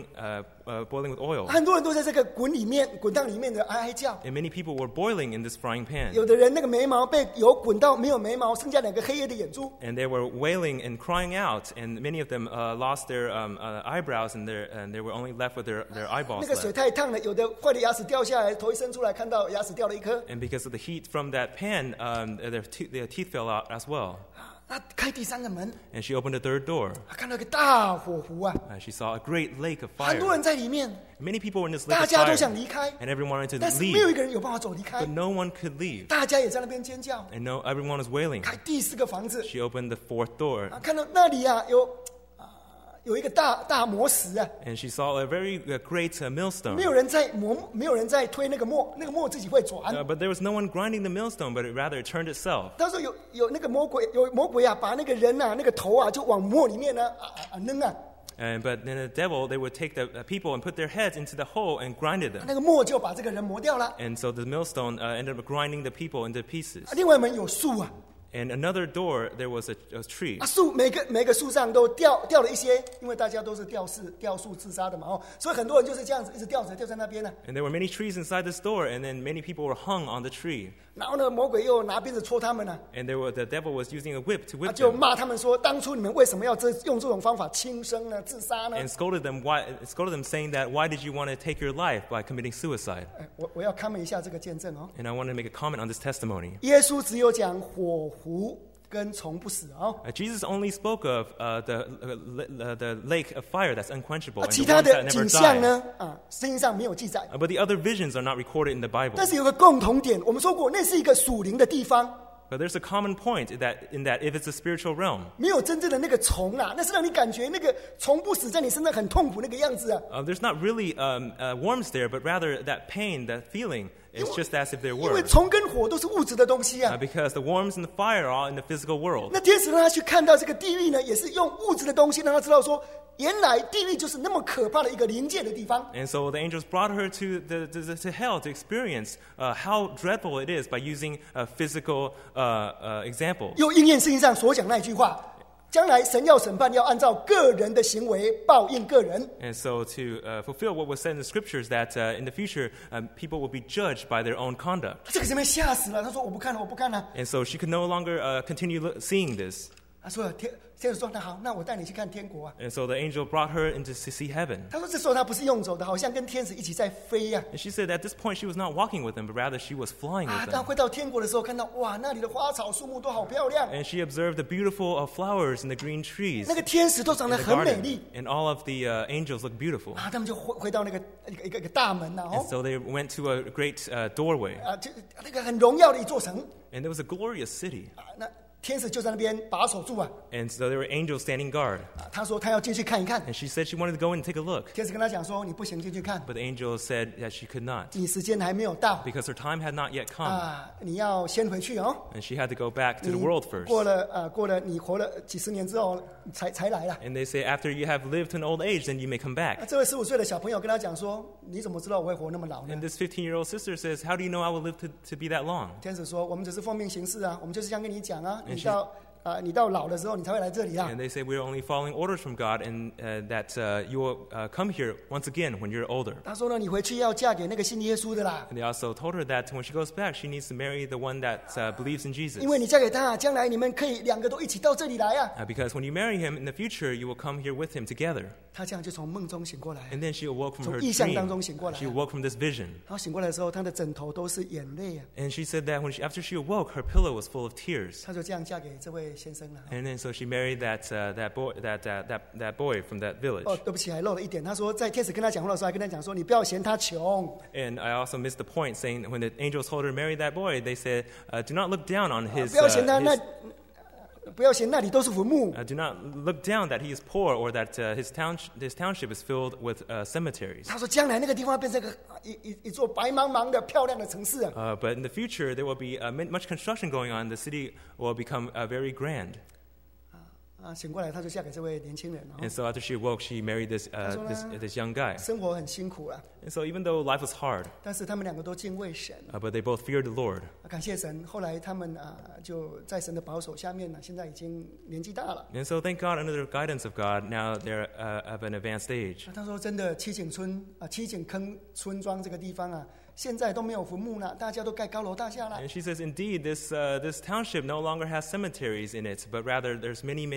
with oil. 很多人都在这个滚烫里面的哀叫。 And many people were boiling in this frying pan. 有的人那个眉毛被油滚到没有眉毛，剩下2个黑黑的眼珠。 And they were wailing and crying out. And many of them lost their eyebrows, and they were only left with their 那 eyeballs 个水 left. 太烫了，有的坏的牙齿掉下来，头一伸出来看到牙齿掉了一颗。 And because of the heat from that pan, their teeth fell out as well. 那开第3个门， And she opened the third door. 看到一个大火湖啊， She saw a great lake of 很多 fire. 人在里面， Many people were in this lake 大 of 家都想 fire. 离开， And everyone wanted to 但是没有一 leave. 个人有办法走离开 But，no one could leave. 大家也在那边尖叫。 And everyone was wailing. 开第4个房子， She opened the fourth door. 看到那里有一个大磨石啊， And she saw a very great millstone. 没有人在推那个磨，那个磨自己会转。 But there was no one grinding the millstone, but rather it turned itself. 他说有那个魔鬼啊，把那个人啊那个头啊就往磨里面呢扔啊， But then the devil, they would take the people and put their heads into the hole and grinded them. 那个磨就把这个人磨掉了。 And so the millstone ended up grinding the people into pieces. 另外一门有树啊， And another door, there was a tree. 树每个树上都掉了一些，因为大家都是吊树自杀的嘛所以很多人就是这样子一直吊在那边呢。 And there were many trees inside this door, and then many people were hung on the tree. 然后呢，魔鬼又拿鞭子戳他们呢， And the devil was using a whip to whip 就 them 骂他们说：当初你们为什么要用这种方法轻生呢、自杀呢？ and scolded them, saying that, why did you want to take your life by committing suicide? 我要comment一下这个见证哦。 And I want to make a comment on this testimony. 耶稣只有讲火湖跟虫不死啊。 Jesus only spoke of the lake of fire that's unquenchable and 其 the 他 worms 的 that 景 never 象 die. 呢，圣经上没有记载。 But the other visions are not recorded in the Bible. 但是有个共同点，我们说过，那是一个属灵的地方， But there's a common point in that if it's a spiritual realm, 没有真正的那个虫啊，那是让你感觉那个虫不死在你身上很痛苦那个样子啊。 there's not really worms there, but rather that pain, that feeling, is just as if there 因为 were. 虫跟火都是物质的东西啊。 Because the worms and the fire are all in the physical world. 那天使让他去看到这个地狱呢，也是用物质的东西让他知道说，原来地狱就是那么可怕的一个临界的地方。 And so the angels brought her to hell to experience how dreadful it is by using physical examples. 又应验圣经上所讲那一句话：将来神要审判，要按照个人的行为报应个人。 And so to fulfill what was said in the scriptures that in the future people will be judged by their own conduct. 这个姐妹吓死了，她说：“我不看了，我不看了。 And so she could no longer continue seeing this. ” 她说：“天使说，那好，那我带你去看天国啊。” And so the angel brought her in to see heaven. 她说：“这时候她不是用走的，好像跟天使一起在飞呀。 And she said at this point she was not walking with them, but rather she was flying with 当 them. 回到天国的时候，看到哇，那里的花草树木都好漂亮， And she observed the beautiful flowers and the green trees 那个天使都长 in 得 the 很美 garden. 丽 And all of the angels looked beautiful. 啊。他们就回到那个一个大门呐， And so they went to a great doorway. 就那个很荣耀的一座城 And it was a glorious city. 啊。那天使就在那边把守住啊。 And so there were angels standing guard. 他说他要进去看一看。 And she said she wanted to go in and take a look. 天使跟他讲说：“你不行进去看， But the angel said that she could not 你时间还没有到 because her time had not yet come. 啊，你要先回去哦。 And she had to go back to 你 the world first. 过了你活了几十年之后才来了。” And they say after you have lived to an old age, then you may come 那 back. 这位15岁的小朋友跟他讲说：“你怎么知道我会活那么老呢 And this 15-year-old sister says, how do you know I will live to be that long?？” 天使说：“我们只是奉命行事啊，我们就是这样跟你讲啊。 And 你到老的时候，你才会来这里啊。 And they say we're only following orders from God and that you will come here once again when you're older. ” 他说呢：“你回去要嫁给那个信耶稣的啦， And they also told her that when she goes back, she needs to marry the one that believes in Jesus. 因为你嫁给他，将来你们可以两个都一起到这里来啊。 Because when you marry him in the future, you will come here with him together. ” 他这样就从梦中醒过来。 And then she awoke from her 从异象当 dream. 中醒过来。 She awoke from this vision. 然后醒过来的时候，他的枕头都是眼泪啊。 And she said that after she awoke, her pillow was full of tears. 他就这样嫁给这位先生了。 And then so she married that boy from that village. 哦，对不起，还漏了一点。他说，在天使跟他讲话的时候，还跟他讲说：“你不要嫌他穷。 And I also missed the point, saying that when the angels told her to marry that boy, they said, do not look down on his, 不要嫌他不要嫌那里都是坟墓。 do not look down that he is poor or that his township is filled with cemeteries. 他说，将来那个地方变成一座白茫茫的漂亮的城市啊。 But in the future, there will be much construction going on. The city will become very grand. 醒过来他就嫁给这位年轻人，然后 And so after she awoke, she married this young guy. 生活很辛苦啊， And so even though life was hard, 但是他们两个都敬畏神。 but they both feared the Lord. 感谢神，后来他们就在神的保守下面呢，现在已经年纪大了。 And so thank God, under the guidance of God, now they're of an advanced age. 他说：“真的，七井坑村庄这个地方啊，现在都没有坟墓了，大家都盖高楼大厦了。 And she says, indeed, this township no longer has cemeteries in it, but rather there's many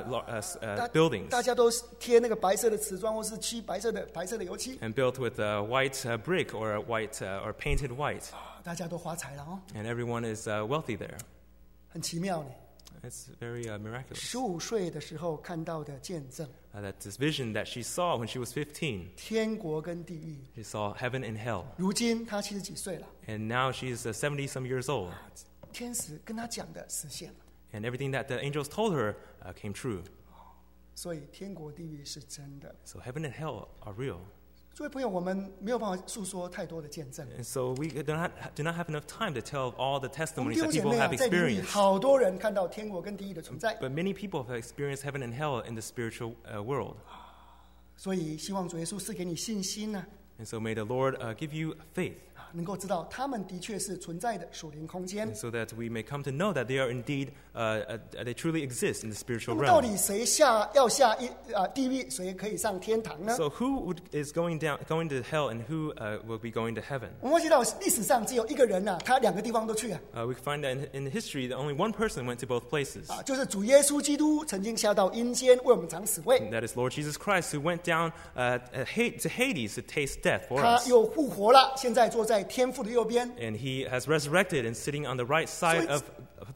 buildings 大家都贴那个白色的瓷砖，或是漆白色的油漆， and built with white brick or or painted white. 大家都发财了哦， And everyone is wealthy there. 很奇妙呢。 It's very miraculous. 15岁的时候看到的见证， That this vision that she saw when she was 15, 天国跟地狱。 she saw heaven and hell. 如今她70几岁了， And now she's 70-some years old. 天使跟她讲的实现了， And everything that the angels told her came true. 所以天国地狱是真的。 So heaven and hell are real. 诸位朋友，我们没有办法诉说太多的见证。 And so we do not have enough time to tell all the 我们 testimonies 弟兄 that 姐 people 妹啊， have 在里面 experienced. 好多人看到天国跟地狱的存在， But many people have experienced heaven and hell in the spiritual world. 所以希望主耶稣赐给你信心呢、 And so may the Lord give you faith, 能够知道他们的确是存在的属灵空间。 so that we may come to know that they are indeed, they truly exist in the 那 spiritual 么到 realm. 底谁要下地狱，谁可以上天堂呢？ So who is going to hell, and who will be going to heaven? 我们会知道历史上只有一个人呐、他两个地方都去啊， We find that in history that only one person went to both places. 就是主耶稣基督曾经下到阴间为我们尝死味， That is Lord Jesus Christ, who went down to Hades to taste death for 他 us. 又复活了，现在坐在天父的右边。 And he has resurrected and sitting on the right side of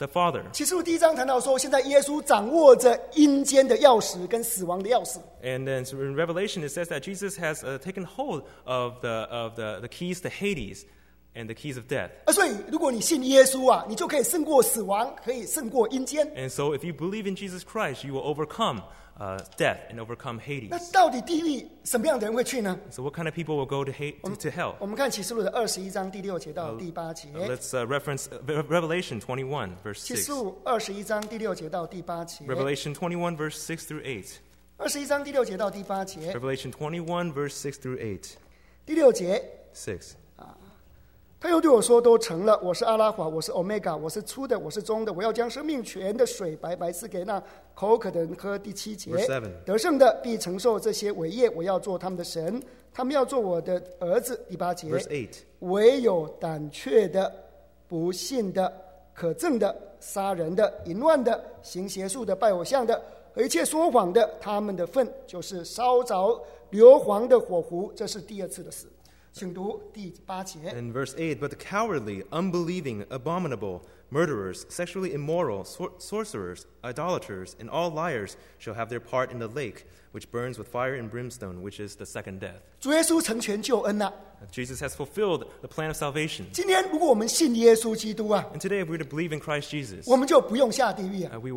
the Father. 启示录第1章谈到说，现在耶稣掌握着阴间的钥匙跟死亡的钥匙。 And then so in Revelation, it says that Jesus has taken hold of the keys to Hades and the keys of death. 所以如果你信耶稣啊，你就可以胜过死亡，可以胜过阴间。 And so if you believe in Jesus Christ, you will overcome death and overcome 那 Hades. 到底地狱什么样的人会去呢？ So what kind of people will go to hell? 我们看启示录的21章第6节到第8节。 Let's reference Revelation 21, verse 启示 6. 录21章第6节到第8节。 Revelation 21, verse 6 through 8. 21章第6节到第8节。 Revelation 21, verse 6 through 8. 第6节， 6. 他又对我说：“都成了，我是阿拉法，我是欧米伽，我是初的，我是终的，我要将生命泉的水白白赐给那口渴的人喝。”第7节 Verse 7， 得胜的必承受这些伟业，我要做他们的神，他们要做我的儿子。第8节 Verse 8. 唯有胆怯的、不信的、可憎的、杀人的、淫乱的、行邪术的、拜偶像的和一切说谎的，他们的份就是烧着硫磺的火湖。这是第2次的死。请读第8节。 In verse 8, but the cowardly, unbelieving, abominable, murderers, sexually immoral, sorcerers, idolaters, and all liars shall have their part in the lake, which burns with fire and brimstone, which is the second death. 主耶稣成全救恩了。 Jesus has fulfilled the plan of salvation. 今天如果我们信耶稣基督啊， And today, if we're to believe in Christ Jesus, 我们就不用下地狱啊， we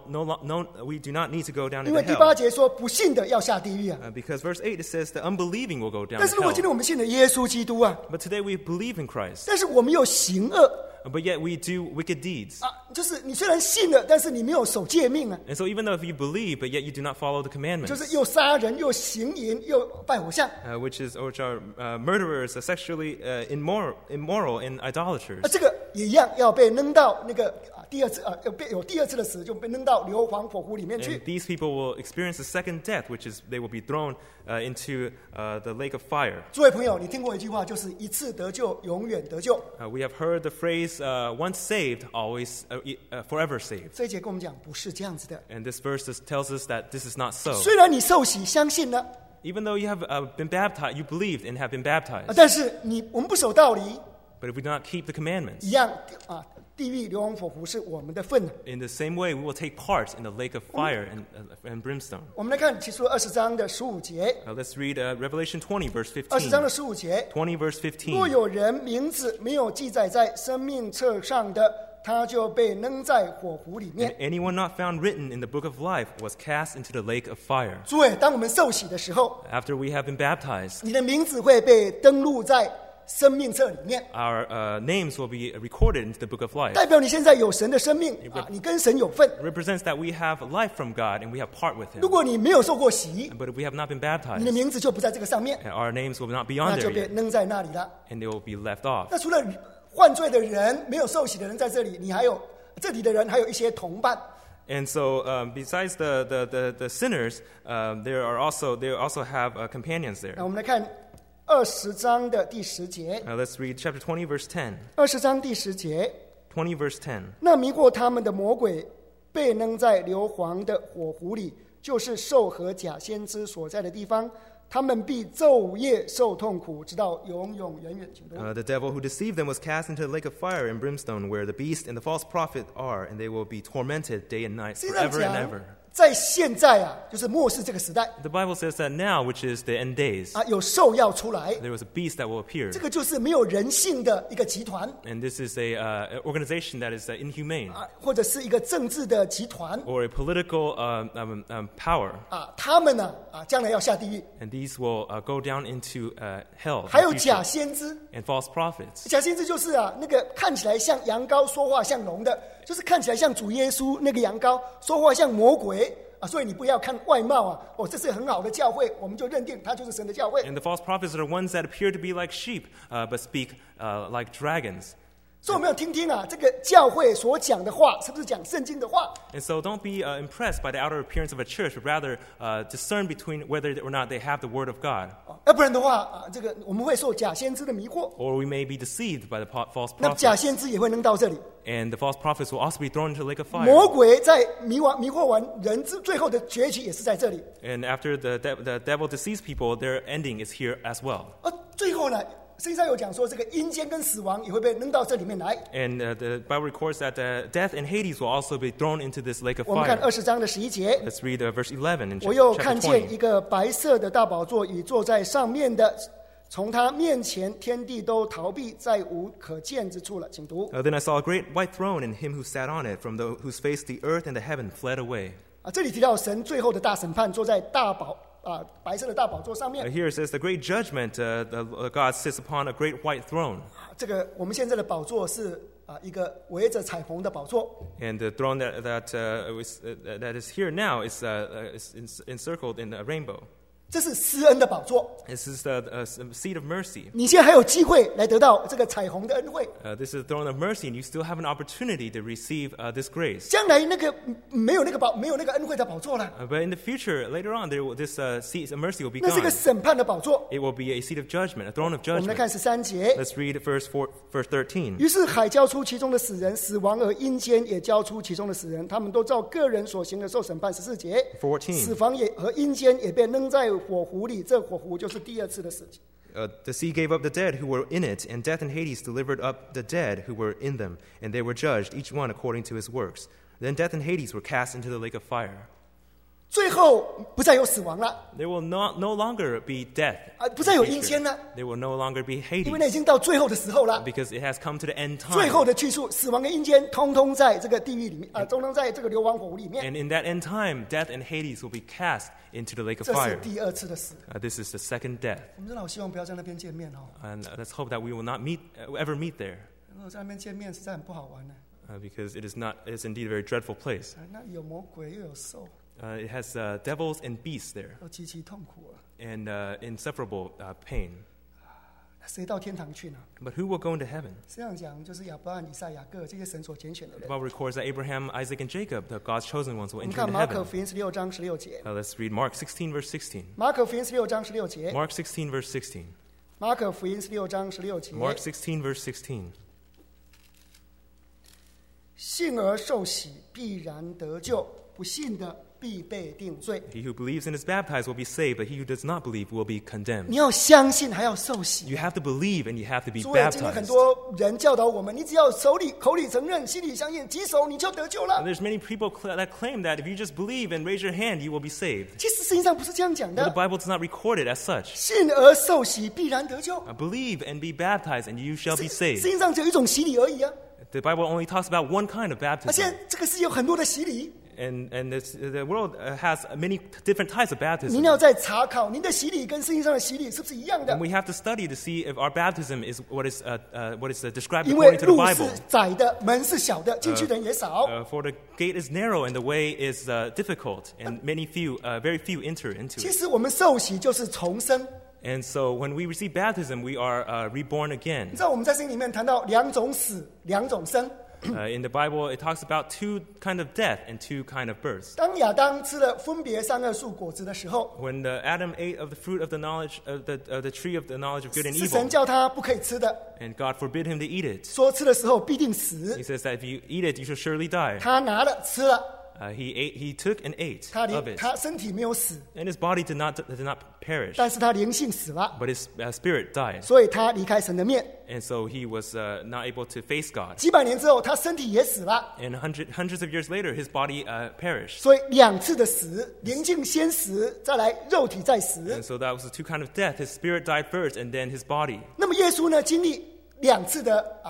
do not need to go down 因为 into 第8 hell. 节说不信的要下地狱啊。 Because verse 8, it says the unbelieving will go down 但是 to 如果今天 hell. 我们信了耶稣基督啊， But today we believe in Christ, 但是我们又行恶 but yet we do wicked deeds. 啊，就是你虽然信了，但是你没有守诫命啊， And so even though if you believe, but yet you do not follow the 就 commandments, 是又杀人又行淫又拜偶像 which are murderers, sexually immoral, and idolaters. 啊，这个也一样要被扔到那个第2次有第2次的死，就被扔到硫磺火湖里面去 And。these people will experience the second death, which is they will be thrown into the lake of fire. 诸位朋友，你听过一句话，就是一次得救，永远得救。 We have heard the phrase, once saved, always forever saved. 这一节跟我们讲，不是这样子的。 And this verse tells us that this is not so. 虽然你受洗相信了， Even though you have been baptized, you believed and have been baptized. 但是我们不守道理， But if we do not keep the commandments, 一样啊，地狱硫磺火湖是我们的份。 in the same way, we will take part in the lake of fire and brimstone. 我们来看启示录20章的15节， Let's read Revelation 20, verse 20章的 15. 15节， 20, verse 若 15. 有人名字没有记载在生命册上的，他就被扔在火湖里 And 面。 anyone not found written in the book of life was cast into the lake of fire. 诸位，当我们受洗的时候， After we have been baptized, 你的名字会被登录在生命册里面， our names will be recorded into the book of life. 代表你现在有神的生命啊，你跟神有份。 It represents that we have life from God and we have part with 如 Him. 果你没有受过洗， But if we have not been 你的 baptized, 名字就不在这个上面， our names will not be 那 on 就 there 被 yet, 扔在那里了。 and they will be left off. 那除了犯罪的人、没有受洗的人在这里，你还有这里的人还有一些同伴。 And so, besides the sinners, they also have companions there. 那我们来看20章的第10节。 Let's read chapter 20, verse 10. 20章第10节， 20, verse 10. 那迷惑他们的魔鬼被扔在硫磺的火湖里，就是兽和假先知所在的地方。他们必昼夜受痛苦，直到永永远远。请读 The devil who deceived them was cast into the lake of fire and brimstone, where the beast and the false prophet are, and they will be tormented day and night 实际上 forever and 讲 ever.， 在现在啊，就是末世这个时代 The Bible says that now, which is the end days, 啊，有兽要出来， there was a beast that will appear. 这个就是没有人性的一个集团 And this is a organization that is inhumane, 啊，或者是一个政治的集团 or a political power. 啊，他们呢将来要下地狱。 And these will go down into hell. in 还有 the future. 假先知， And false prophets. 假先知就是那个看起来像羊羔，说话像龙的，就是看起来像主耶稣那个羊羔，说话像魔鬼啊。所以你不要看外貌啊，这是很好的教会，我们就认定它就是神的教会。 And the false prophets are the ones that appear to be like sheep, but speak like dragons. 所以我们要听听这个教会所讲的话，是不是讲圣经的话？ And so don't be impressed by the outer appearance of a church, but rather discern between whether or not they have the word of God. 要不然的话这个我们会受假先知的迷惑， Or we may be deceived by the false 那假 prophets. 先知也会扔到这里。 And the false prophets will also be thrown into the lake of fire. 魔鬼在迷惑完人之最后的结局也是在这里。 And after the devil deceives people, their ending is here as well. 最后呢， 圣经上有讲说，这个阴间跟死亡也会被扔到这里面来。 And the Bible records that death and Hades will also be thrown into this lake of 我们看 fire. 20章的11节， Let's read verse 11 in 我又 chapter 看见一 20. 个白色的大宝座与坐在上面的，从他面前天地都逃避，再无可见之处了。请读 Then I saw a great white throne and him who sat on it, from whose face the earth and the heaven fled away. 这里提到神最后的大审判，坐在白色的大宝座上面。 Here it says the great judgment, God sits upon a great white throne. 这个我们现在的宝座是一个围着彩虹的宝座。 And the throne that is here now is encircled in a rainbow. 这是施恩的宝座， This is the seat of mercy. 你现在还有机会来得到这个彩虹的恩惠。 This is the throne of mercy, and you still have an opportunity to receive this grace. 将来那个没有那个恩惠的宝座了， But in the future, later on, this seat of mercy will be 那是个 gone. 审判的宝座。 It will be a seat of judgment, a throne of 我们来 judgment. 看13节。 Let's read verse 13. 于是海交出其中的死人，死亡和阴间也交出其中的死人，他们都照个人所行的受审判。14节， 14. 死亡也和阴间也被扔在火湖里，这火湖就是第二次的死刑。 The sea gave up the dead who were in it, and death and Hades delivered up the dead who were in them, and they were judged, each one according to his works. Then death and Hades were cast into the lake of fire. 最后不再有死亡了， There will no longer be death. 不再有阴间了， There will no longer be 因为那已 Hades, 经到最后的时候了。 because it has come to the end 最后 time. 的去处，死亡跟阴间通通在这个地狱里面，通通在这个硫磺火湖里面。 And in that end time, death and Hades will be cast into the lake of 这是 fire. 第二次的死。 This is the second death. 我们真的好希望不要在那边见面哦， And let's hope that we will not ever meet there, 如果在那边见面实在很不好玩呢。 because it is indeed a very dreadful place. 那有魔鬼又有兽， It has devils and beasts there, 都极其痛苦啊。 and insufferable pain. 谁到天堂去呢？ But who will go into heaven? 这样讲就是亚伯拉罕、以撒、雅各这些神所拣选的 The 人。 Bible records that Abraham, Isaac, and Jacob, God's chosen ones, will 我们 enter 看 into 马可 heaven. 福音16章16节， Let's read Mark 16, verse 16. 马可福音16章16节， Mark 16, verse 16. 马可福音16章16节， Mark 16, verse 16. 信而受洗必然得救，不信的必被定罪。 He who believes and is baptized will be saved, but he who does not believe will be 你 condemned. 要相信，还要受洗。 You have to believe and you have to be 所以今天很 baptized. 多人教导我们，你只要口里承认，心里相信，举手你就得救 And 了。 there's many people that claim that if you just believe and raise your hand, you will be saved. 其实圣经上不是这样讲 But the 的， Bible does not record it as such. 信而受洗必然得救。 Believe and be baptized, and you shall be 圣 saved. 经上只有一种洗礼而已啊， The Bible only talks about one kind of 而 baptism. 且这个是有很多的洗礼， And the world has many different types of 您 baptism. 要再查考您的洗礼跟圣经上的洗礼是不是一样的 And？we have to study to see if our baptism is what is described 因为 according to the 路是 Bible. 窄的，门是小的，进去的人也少。 For the gate is narrow and the way is difficult, and very few enter into 其 it. 实我们受洗就是重生。 And so when we receive baptism, we are reborn 你 again. 知道我们在圣经里面谈到两种死，两种生。 In the Bible, it talks about two kind of death and two kind of births. 当亚当吃了分别善恶树果子的时候， When Adam ate of the fruit of the knowledge of the tree of the knowledge of good and 是神 evil, 叫他不可以吃的， and God forbid him to eat it. 说吃的时候必定死 He。says that if you eat it, you shall surely die. 他拿了吃了， He took and ate 他 of it, 他身体没有死， and his body did not perish, 但是他灵性死了， but his spirit died. 所以他离开神的面。 And so he was not able to face God. 几百年之后，他身体也死了， And hundreds of years later, his body perished. 所以两次的死，灵性先死，再来肉体再死 And。so that was the two kind of death. His spirit died first, and then his body. 那么耶稣呢，经历两次的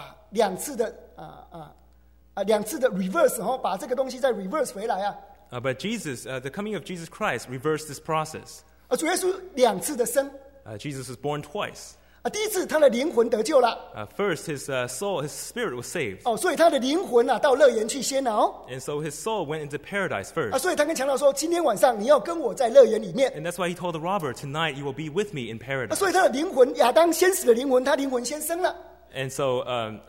reverse， 然后把这个东西再 reverse 回来啊。 But Jesus, the coming of Jesus Christ, reversed this process. 主耶稣两次的生 Jesus was born twice. 第一次他的灵魂得救了 First, his soul, his spirit was saved. 所以他的灵魂到乐园去先了 And so his soul went into paradise first. 所以他跟强盗说，今天晚上你要跟我在乐园里面 And that's why he told the robber, tonight you will be with me in paradise. 所以他的灵魂，亚当先死的灵魂，他灵魂先生了 And so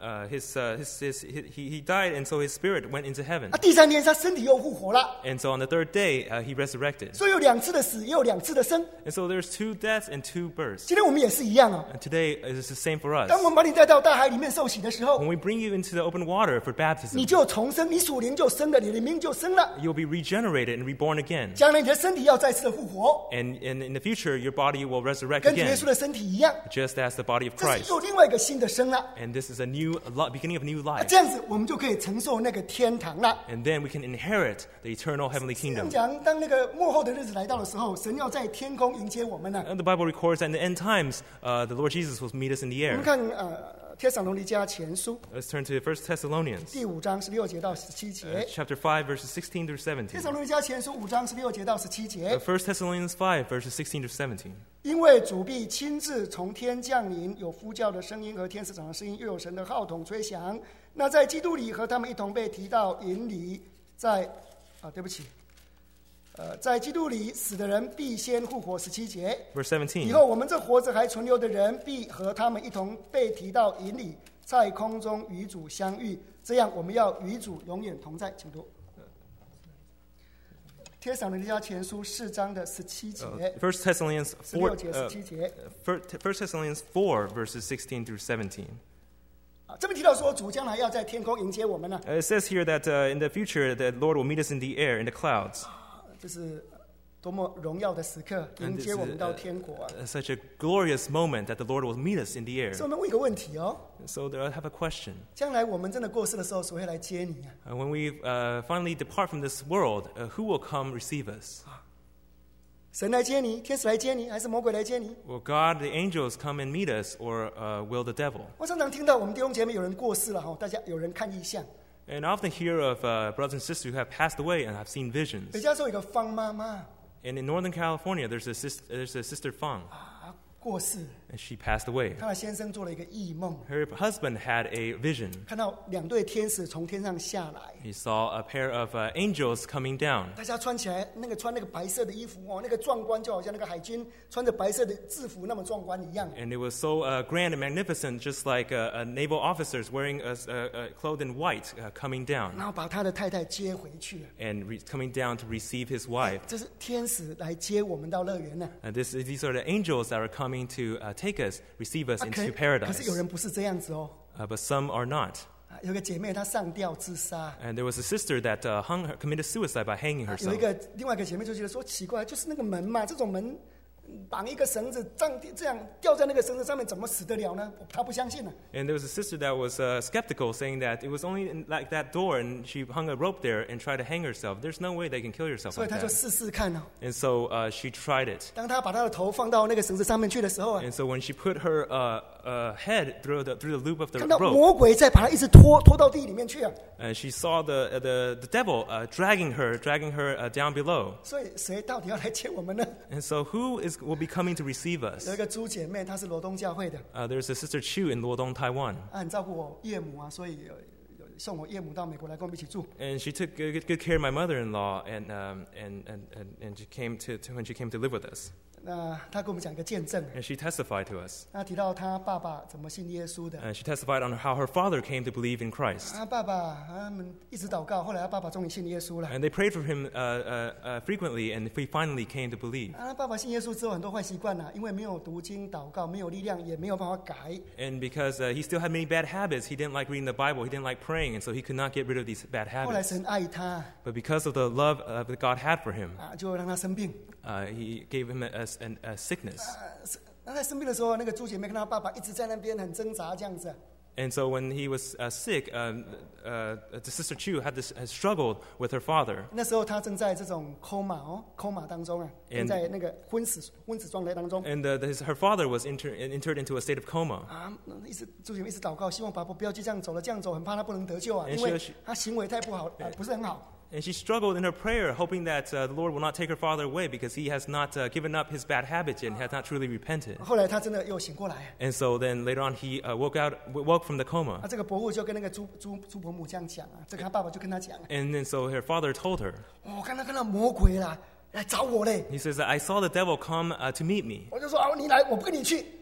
he died, and so his spirit went into heaven. 第3天他身体又复活了。 And so on the third day, he resurrected. 所以有2次的死，也有2次的生。 And so there's 2 deaths and 2 births. 今天我们也是一样哦。 And today is the same for us. 当我们把你带到大海里面受洗的时候， When we bring you into the open water for 你 baptism, 就重生，你属灵就生了，你的灵就生了。 you'll be regenerated and reborn again. 将来你的身体要再次的复活， And in the future, your body will resurrect 跟主耶 again, 稣的身体一样。 just as the body of 这是 Christ. 又另外一个新的生了。 And this is a beginning of new life. 这样子，我们就可以承受那个天堂了。 And then we can inherit the eternal heavenly 这样 kingdom. 讲，当那个末后的日子来到的时候，神要在天空迎接我们了。 And the Bible records that in the end times, the Lord Jesus will meet us in the 我们 air. 看帖撒罗尼迦前书 Let's turn to 1 Thessalonians, 第5章16节到17节。 chapter 5, verses 16 through 帖 17. 撒罗尼迦前书5章16节到17节。 1 Thessalonians 5, verses 16 through 17. 因为主必亲自从天降临，有呼叫的声音和天使长的声音，又有神的号筒吹响。那在基督里和他们一同被提到营里，在基督里死的人必先复活。17节。 Verse 17. 以后我们这活着还存留的人，必和他们一同被提到营里，在空中与主相遇。这样，我们要与主永远同在。请读。帖撒罗尼迦前书4章的17节。 1 Thessalonians 4, 16节、17节。 1 Thessalonians 4, verses 16 through 17. 这边提到说，主将来要在天空迎接我们呢。 It says here that in the future, the Lord will meet us in the air, in the clouds. 这是多么荣耀的时刻， And 迎 this 接我们 is 到天国啊！ such a glorious moment that the Lord will meet us in the air. 所以我们问一个问题哦： So I have a question. 将来我们真的过世的时候，谁会来接你啊？ When we finally depart from this world, who will come receive us? 神来接你，天使来接你，还是魔鬼来接你？ Will God, the angels, come and meet us, or will the devil? 我常常听到我们弟兄姐妹有人过世了哈，大家有人看异象。 And I often hear of brothers and sisters who have passed away and have seen visions. 北加州有个方妈妈 And in Northern California, there's a sister Fang, 过世， and she passed away. 她的先生做了一个异梦， Her husband had a vision. 看到2对天使从天上下来， He saw a pair of angels coming down. 大家穿起来穿那个白色的衣服哦，那个壮观就好像那个海军穿着白色的制服那么壮观一样。 And it was so grand and magnificent, just like naval officers wearing clothed in white coming down 然后把他的太太接回去， and coming down to receive his wife. 这是天使来接我们到乐园呢。 And these are the angels that are coming to take us, receive us 可 into 可 paradise. 是有人不是这样子哦。 But some are not. 有个姐妹她上吊自杀， And there was a sister that committed suicide by hanging 有一 herself. 个另外一个姐妹就觉得说奇怪，就是那个门嘛，这种门绑一个绳子，这样吊在那个绳子上面，怎么死得了呢？她不相信了。 And there was a sister that was skeptical, saying that it was only like that door, and she hung a rope there and tried to hang herself. There's no way they can kill yourself 所以 like 她就 that. 试试看哦。 And so she tried it. 当她把她的头放到那个绳子上面去的时候啊， And so when she put her head through the loop of the 看到 rope, 魔鬼在把她一直拖到地里面去啊。 she saw the devil dragging her down below. 所以谁到底要来接我们呢？ And so who will be coming to receive us? 有一个朱姐妹，她是罗东教会的， There's a sister Chu in Luodong, Taiwan. 她很照顾我岳母啊，所以有送我岳母到美国来跟我们一起住。 And she took good care of my mother-in-law, and she came when she came to live with us. 那她跟我们讲一个见证， And she testified to us. 她提到她爸爸怎么信耶稣的。 And she testified on how her father came to believe in Christ. 她爸爸他们一直祷告，后来她爸爸终于信耶稣了。 And they prayed for him frequently, and he finally came to believe. 她爸爸信耶稣之后，很多坏习惯啊，因为没有读经祷告，没有力量，也没有办法改。 And because he still had many bad habits, he didn't like reading the Bible, he didn't like praying, and so he could not get rid of these bad 后来 habits. 神爱他 But because of the love that God had for him, 就让他生病。 he gave him a sickness. 那在生病的时候，那个朱姐妹看到爸爸一直在那边很挣扎这样子。 And so when he was sick, the sister Chu has struggled with her father. 那时候他正在这种 coma 当中啊，正在那个昏死状态当中。 And her father was entered into a state of coma. 朱姐妹一直祷告，希望爸爸不要就这样走了，这样走很怕他不能得救啊， And 因为他行为太不好，不是很好。 And she struggled in her prayer, hoping that the Lord will not take her father away because he has not given up his bad habits and has not truly repented. 后来他真的又醒过来， And so then later on, he woke from the coma. 这个伯父就跟那个朱伯母这样讲啊，这个他爸爸就跟他讲， And then so her father told her, 我看到魔鬼啦，来找我嘞。 he says, I saw the devil come to meet me. 我就说你来，我不跟你去。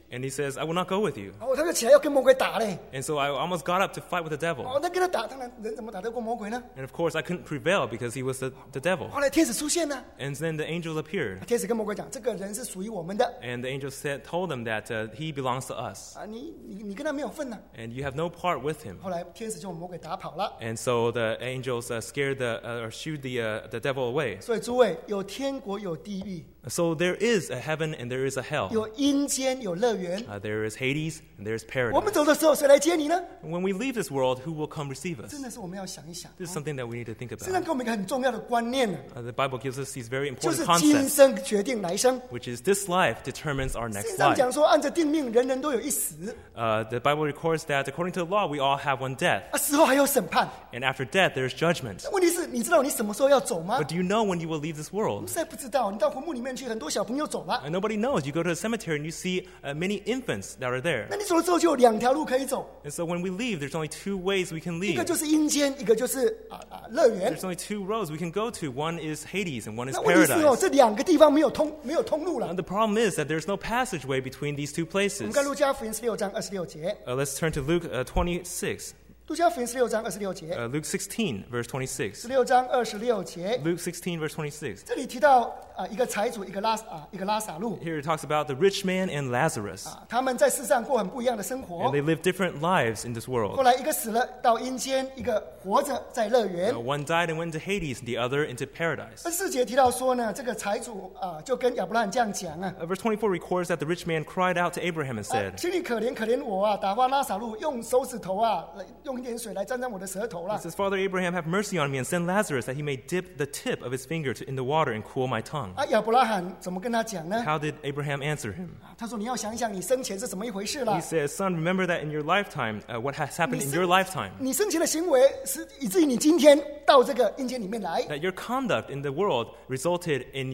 And he says, I will not go with you. 他就起来要跟魔鬼打嘞。 And so I almost got up to fight with the devil. 那跟他打，当然人怎么打得过魔鬼呢？ And of course, I couldn't prevail because he was the devil. 后来天使出现了， And then the angels appeared. 天使跟魔鬼讲，这个人是属于我们的 And the angel told him that he belongs to us. 啊，你跟他没有份呢。 And you have no part with him. 后来天使就把魔鬼打跑了。 And so the angels scared or shooed the devil away. 所以诸位，有天国，有地狱， So there is a heaven and there is a hell. 有阴间，有乐园。 There is Hades and there's 我们 paradise. 走的时候，谁来接你呢？ And when we leave this world, who will come receive us? 真的是我们要想一想。 This is something that we need to think 圣经 about. 给我们一个很重要的观念呢， The Bible gives us these very 就 important 是今 concepts, 生决定来生。 which is this life determines our 圣 next 经上 life. 讲说，按着定命，人人都有一死， The Bible records that according to the law, we all have one death. 啊，死后还有审判。 And after death, there's judgment. 问题是，你知道你什么时候要走吗？ But do you know when you will leave this 我 world? 们实在不知道。你到坟墓里面去，很多小朋友走了， And nobody knows. You go to a cemetery and you see many infants that are there. 那你走了之后就有两条路可以走， And so when we leave, there's only two ways we can 一个 leave. 就是阴间，一个就是乐园 There's。only two roads we can go to. One is Hades and one is 那问题是哦， paradise. 这两个地方没有通路了 And。the problem is that there's no passageway between these two 我 places. 们看路加福音16章26节， Let's turn to Luke 26. 路加福音16章26节， Luke 16, verse 26. 16章26节， Luke 16, verse 26. 这里提到一个财主，一个拉撒路 Here it talks about the rich man and Lazarus. 他们在世上过很不一样的生 And 活。 they live different lives in this 后 world. 来一个死了到阴间，一个活着在乐园。 One died and went to Hades, and the other into paradise. 24节提到说呢，这个财主就跟亚伯拉罕这样讲啊， Verse 24 records that the rich man cried out to Abraham and said, 请你可怜我啊，打发拉撒路用手指头用一点水来沾沾我的舌头 He 啦。 says, Father Abraham, have mercy on me and send Lazarus that he may dip the tip of his finger in the water and cool my tongue. 亚伯拉罕怎么跟他讲呢？ How did Abraham answer him? 他说你要想一想你生前是怎么一回事啦 He。says, Son, remember that in your lifetime, what has happened in your lifetime, 你生前的行为是以至于你今天到这个阴间里面来。 that your conduct in the world resulted in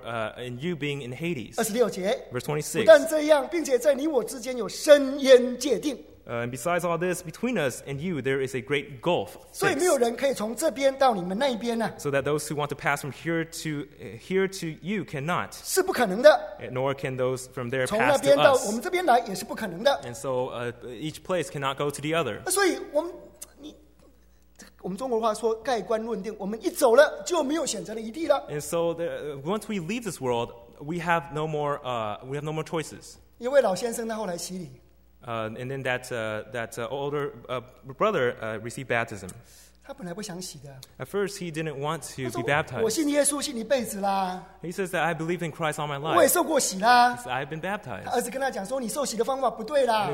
you being in Hades. 26节， Verse 不 26. 但这样，并且在你我之间有深渊界定， And besides all this, between us and you, there is a great gulf 所以没有 fixed, 人可以从这边到你们那一边呢， so that those who want to pass from here to you cannot, 是不可能的。 nor can those from there 从那 pass 边 to 到 us. 我们这边来也是不可能的。 And so each place cannot go to the other. 所以我们中国话说盖棺论定，我们一走了就没有选择的余地了。 And so once we leave this world, we have no more choices. 一位老先生他后来洗礼， And then that older brother received baptism. 他本来不想洗的， At first, he didn't want 他 to 说 be 我 baptized. 信耶稣信一辈子啦， He says that I believed in Christ all my 我也 life. 受过洗啦。 He said, I've been 他 baptized. 儿子跟他讲说你受洗的方法不对啦，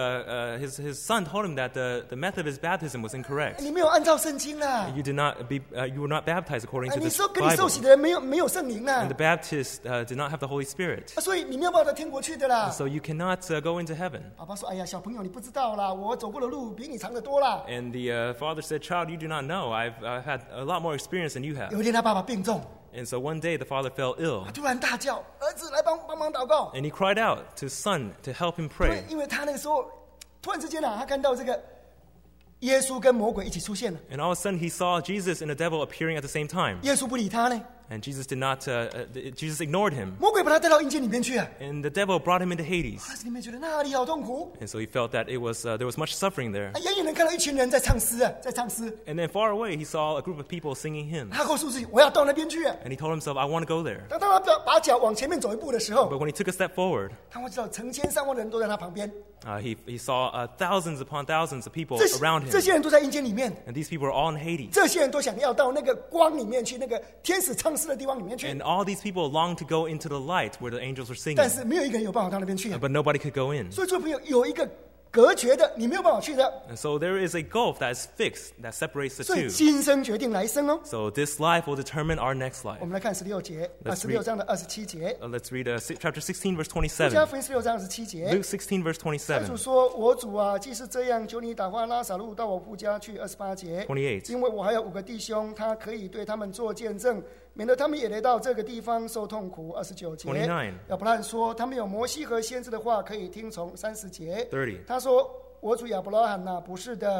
His son told him that the method of his baptism was incorrect. 你没有按照圣经啦， You were not baptized according to 你 the 说跟你受 Bible. 洗的人没有圣灵啦 And the，Baptists did not have the Holy Spirit. 所以你没有办法到天国去的啦。 So you cannot go into heaven. 爸爸说：“哎呀，小朋友，你不知道啦，我走过的路比你长得多啦。 And the father said, Child, you do not know. I've had a lot more experience than you ” have. 有一天，他爸爸病重， And so one day the father fell ill. 他突然大叫：“儿子，来帮忙祷告 And he cried out to his son to help him！” 因为 pray. 因为他那个时候突然之间他看到这个耶稣跟魔鬼一起出现了， And all of a sudden he saw Jesus and the devil appearing at the same time. 耶稣不理他呢， And Jesus did not, Jesus ignored him. 魔鬼把他带到阴间里面去啊。 And the devil brought him into Hades. 他心里面觉得那里好痛苦， And so he felt that there was much suffering there. 远远能看到一群人在唱诗啊，在唱诗。 And then far away he saw a group of people singing hymns. 他告诉自己：“我要到那边去啊。 And he told himself, I want to go there. ” 当他把脚往前面走一步的时候， But when he took a step forward, 他会知道成千上万的人都在他旁边， he saw thousands upon thousands of people 这 around 这 him. 些人都在阴间里面。 And these people are all in Hades. 这些人都想要到那个光里面去，那个天使唱诗的地方里面去， And all these people long to go into the light where the angels were singing. 但是没有一个人有办法到那边去啊。 But nobody could go in. 所以，作为朋友有一个隔绝的，你没有办法去的。 And so there is a gulf that is fixed that separates the 所以 two. 今生决定来生哦。 So this life will determine our next 我 life. 们来看16节 Let's ，16章的27节， Let's read chapter 16, verse 路加 27. 福音16章27节。 Luke 16, verse 财主 27. 说：“我主啊，既是这样，求你打发拉撒路到我父家去。”28节， 28. 因为我还有5个弟兄，他可以对他们做见证，免得他们也来到这个地方受痛苦。29节， 29. 亚伯拉罕说：“他们有摩西和先知的话可以听从。”30节， 30. 他说：“我主亚伯拉罕呐、不是的，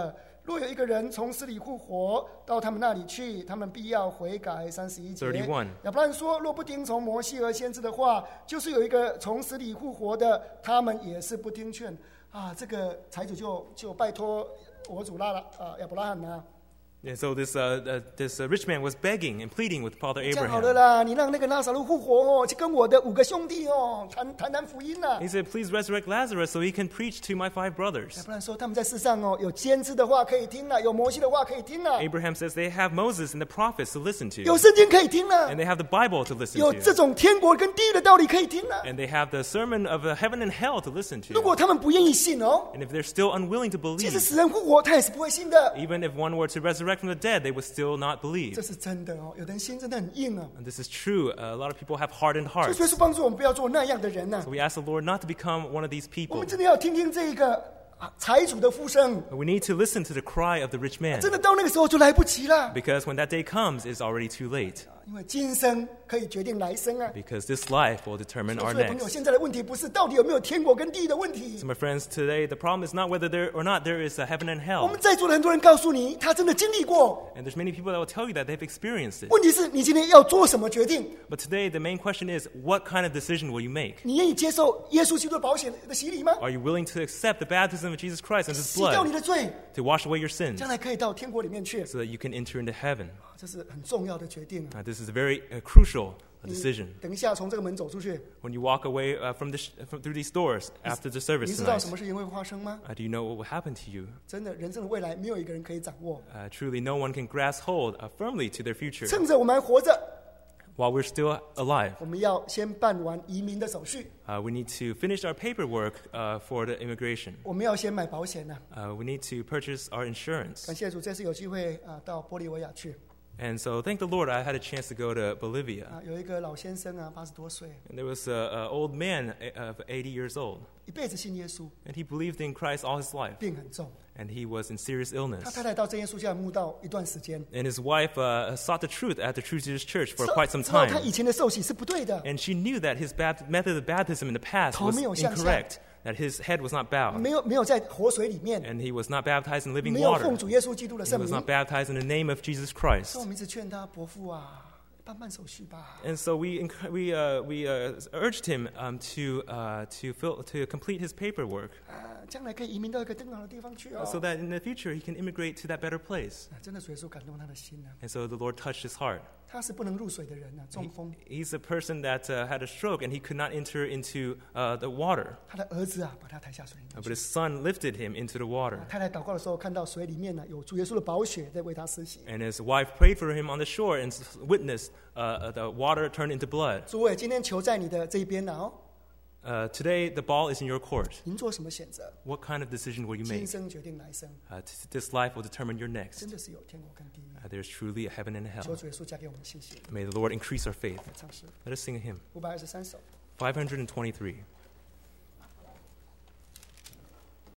若有一个人从死里复活，到他们那里去，他们必要悔改。31节， 31. 亚伯拉罕说：若不听从摩西和先知的话，就是有一个从死里复活的，他们也是不听劝。这个财主就拜托我主亚伯拉罕啊。 And so this rich man was begging and pleading with Father 这样好了 Abraham. 啦，你让那个拉撒路复活就跟我的5个兄弟谈福音啦。 He said, please resurrect Lazarus so he can preach to my 5 brothers. 亚伯拉罕说他们在世上有先知的话可以听了，有摩西的话可以听了， Abraham says they have Moses and the prophets to listen 有 to. 圣经可以听了 And，they have the Bible to listen 有这 to. 种天国跟地狱的道理可以听了。 And they have the sermon of heaven and hell to listen 如 to. 果他们不愿意信 And if they're still unwilling to 即使 believe, 死人复活，他也是不会信的。 even if one were to resurrect from the dead, they would still not believe. 这是真的有的人心真的很硬啊。 And this is true. A lot of people have hardened 所以 hearts. 耶稣帮助我们不要做那样的人呐。 So we ask the Lord not to become one of these 我 people. 们真的要听听这个财主的呼声， We need to listen to the cry of the rich man. 真的到那个时候就来不及了， Because when that day comes, it's already too late. 因为今生可以决定来生啊。 Because this life will determine 所 our 以朋友， next. 现在的问题不是到底有没有天国跟地狱的问题 So，my friends, today the problem is not whether there or not there is a heaven and 我 hell. 们在座的很多人告诉你，他真的经历过。 And there's many people that will tell you that they've experienced it. 问题是你今天要做什么决定？ But today the main question is, what kind of decision will you make? 你愿意接受耶稣基督的保险的洗礼吗？ Are you willing to accept the baptism of Jesus Christ and His 洗掉你 blood 的罪， to wash away your sins 将来可以到天国里面去， so that you can enter into heaven? 这是很重要的决定啊。 This is a very crucial 你 decision. 等一下从这个门走出去， When you walk away through these doors after the 你 service 知道 tonight, 什么事情会发生吗？ do you know what will happen to you? 真的，人生的未来没有一个人可以掌握。 Truly, no one can grasp hold firmly to their future. 趁着我们还活着， While we're still alive, 我们要先办完移民的手续， we need to finish our paperwork for the immigration. 我们要先买保险呢。 We need to purchase our insurance. 感谢主，这次有机会到玻利维亚去 And so thank the Lord I had a chance to go to Bolivia. 有一个老先生80多岁， And there was an old man of 80 years old. 一辈子信耶稣， And he believed in Christ all his life. 病很重。 And he was in serious 他 illness. 太太到真耶稣教牧道一段时间， And his wife sought the truth at the True Jesus Church for quite some 知道他 time. 以前的受洗是不对的， And she knew that his method of baptism in the past was 头没有向下。 incorrect, that his head was not bowed. 没有在活水里面， And he was not baptized in living 没有 water. 奉主耶稣基督的 He 圣 was 名。 not baptized in the name of Jesus 所 Christ. 以我们一直劝他伯父办手续吧。 And so we urged him to complete his paperwork 将来可以移民到一个更好的地方去 so that in the future he can immigrate to that better place. 真的主耶稣感动他的心 And so the Lord touched his heart. 他是不能入水的人中风， He's a person that had a stroke and he could not enter into the water. 他的儿子把他抬下水里面 But 去。 his son lifted him into the water. 太太祷告的时候，看到水里面有主耶稣的宝血在为他施洗。 And his wife prayed for him on the shore and witnessed the water turn into blood. 诸位，今天球在你的这一边了 Today, the ball is in your court. 您做什么选择？ What kind of decision will you 今 make? 生决定来生， This life will determine your next. 真的是有天国跟地狱。 There's truly a heaven and a 求 hell. 主耶稣加给我们信心。 May the Lord increase our faith. 唱诗 Let us sing a hymn. 523首。 523.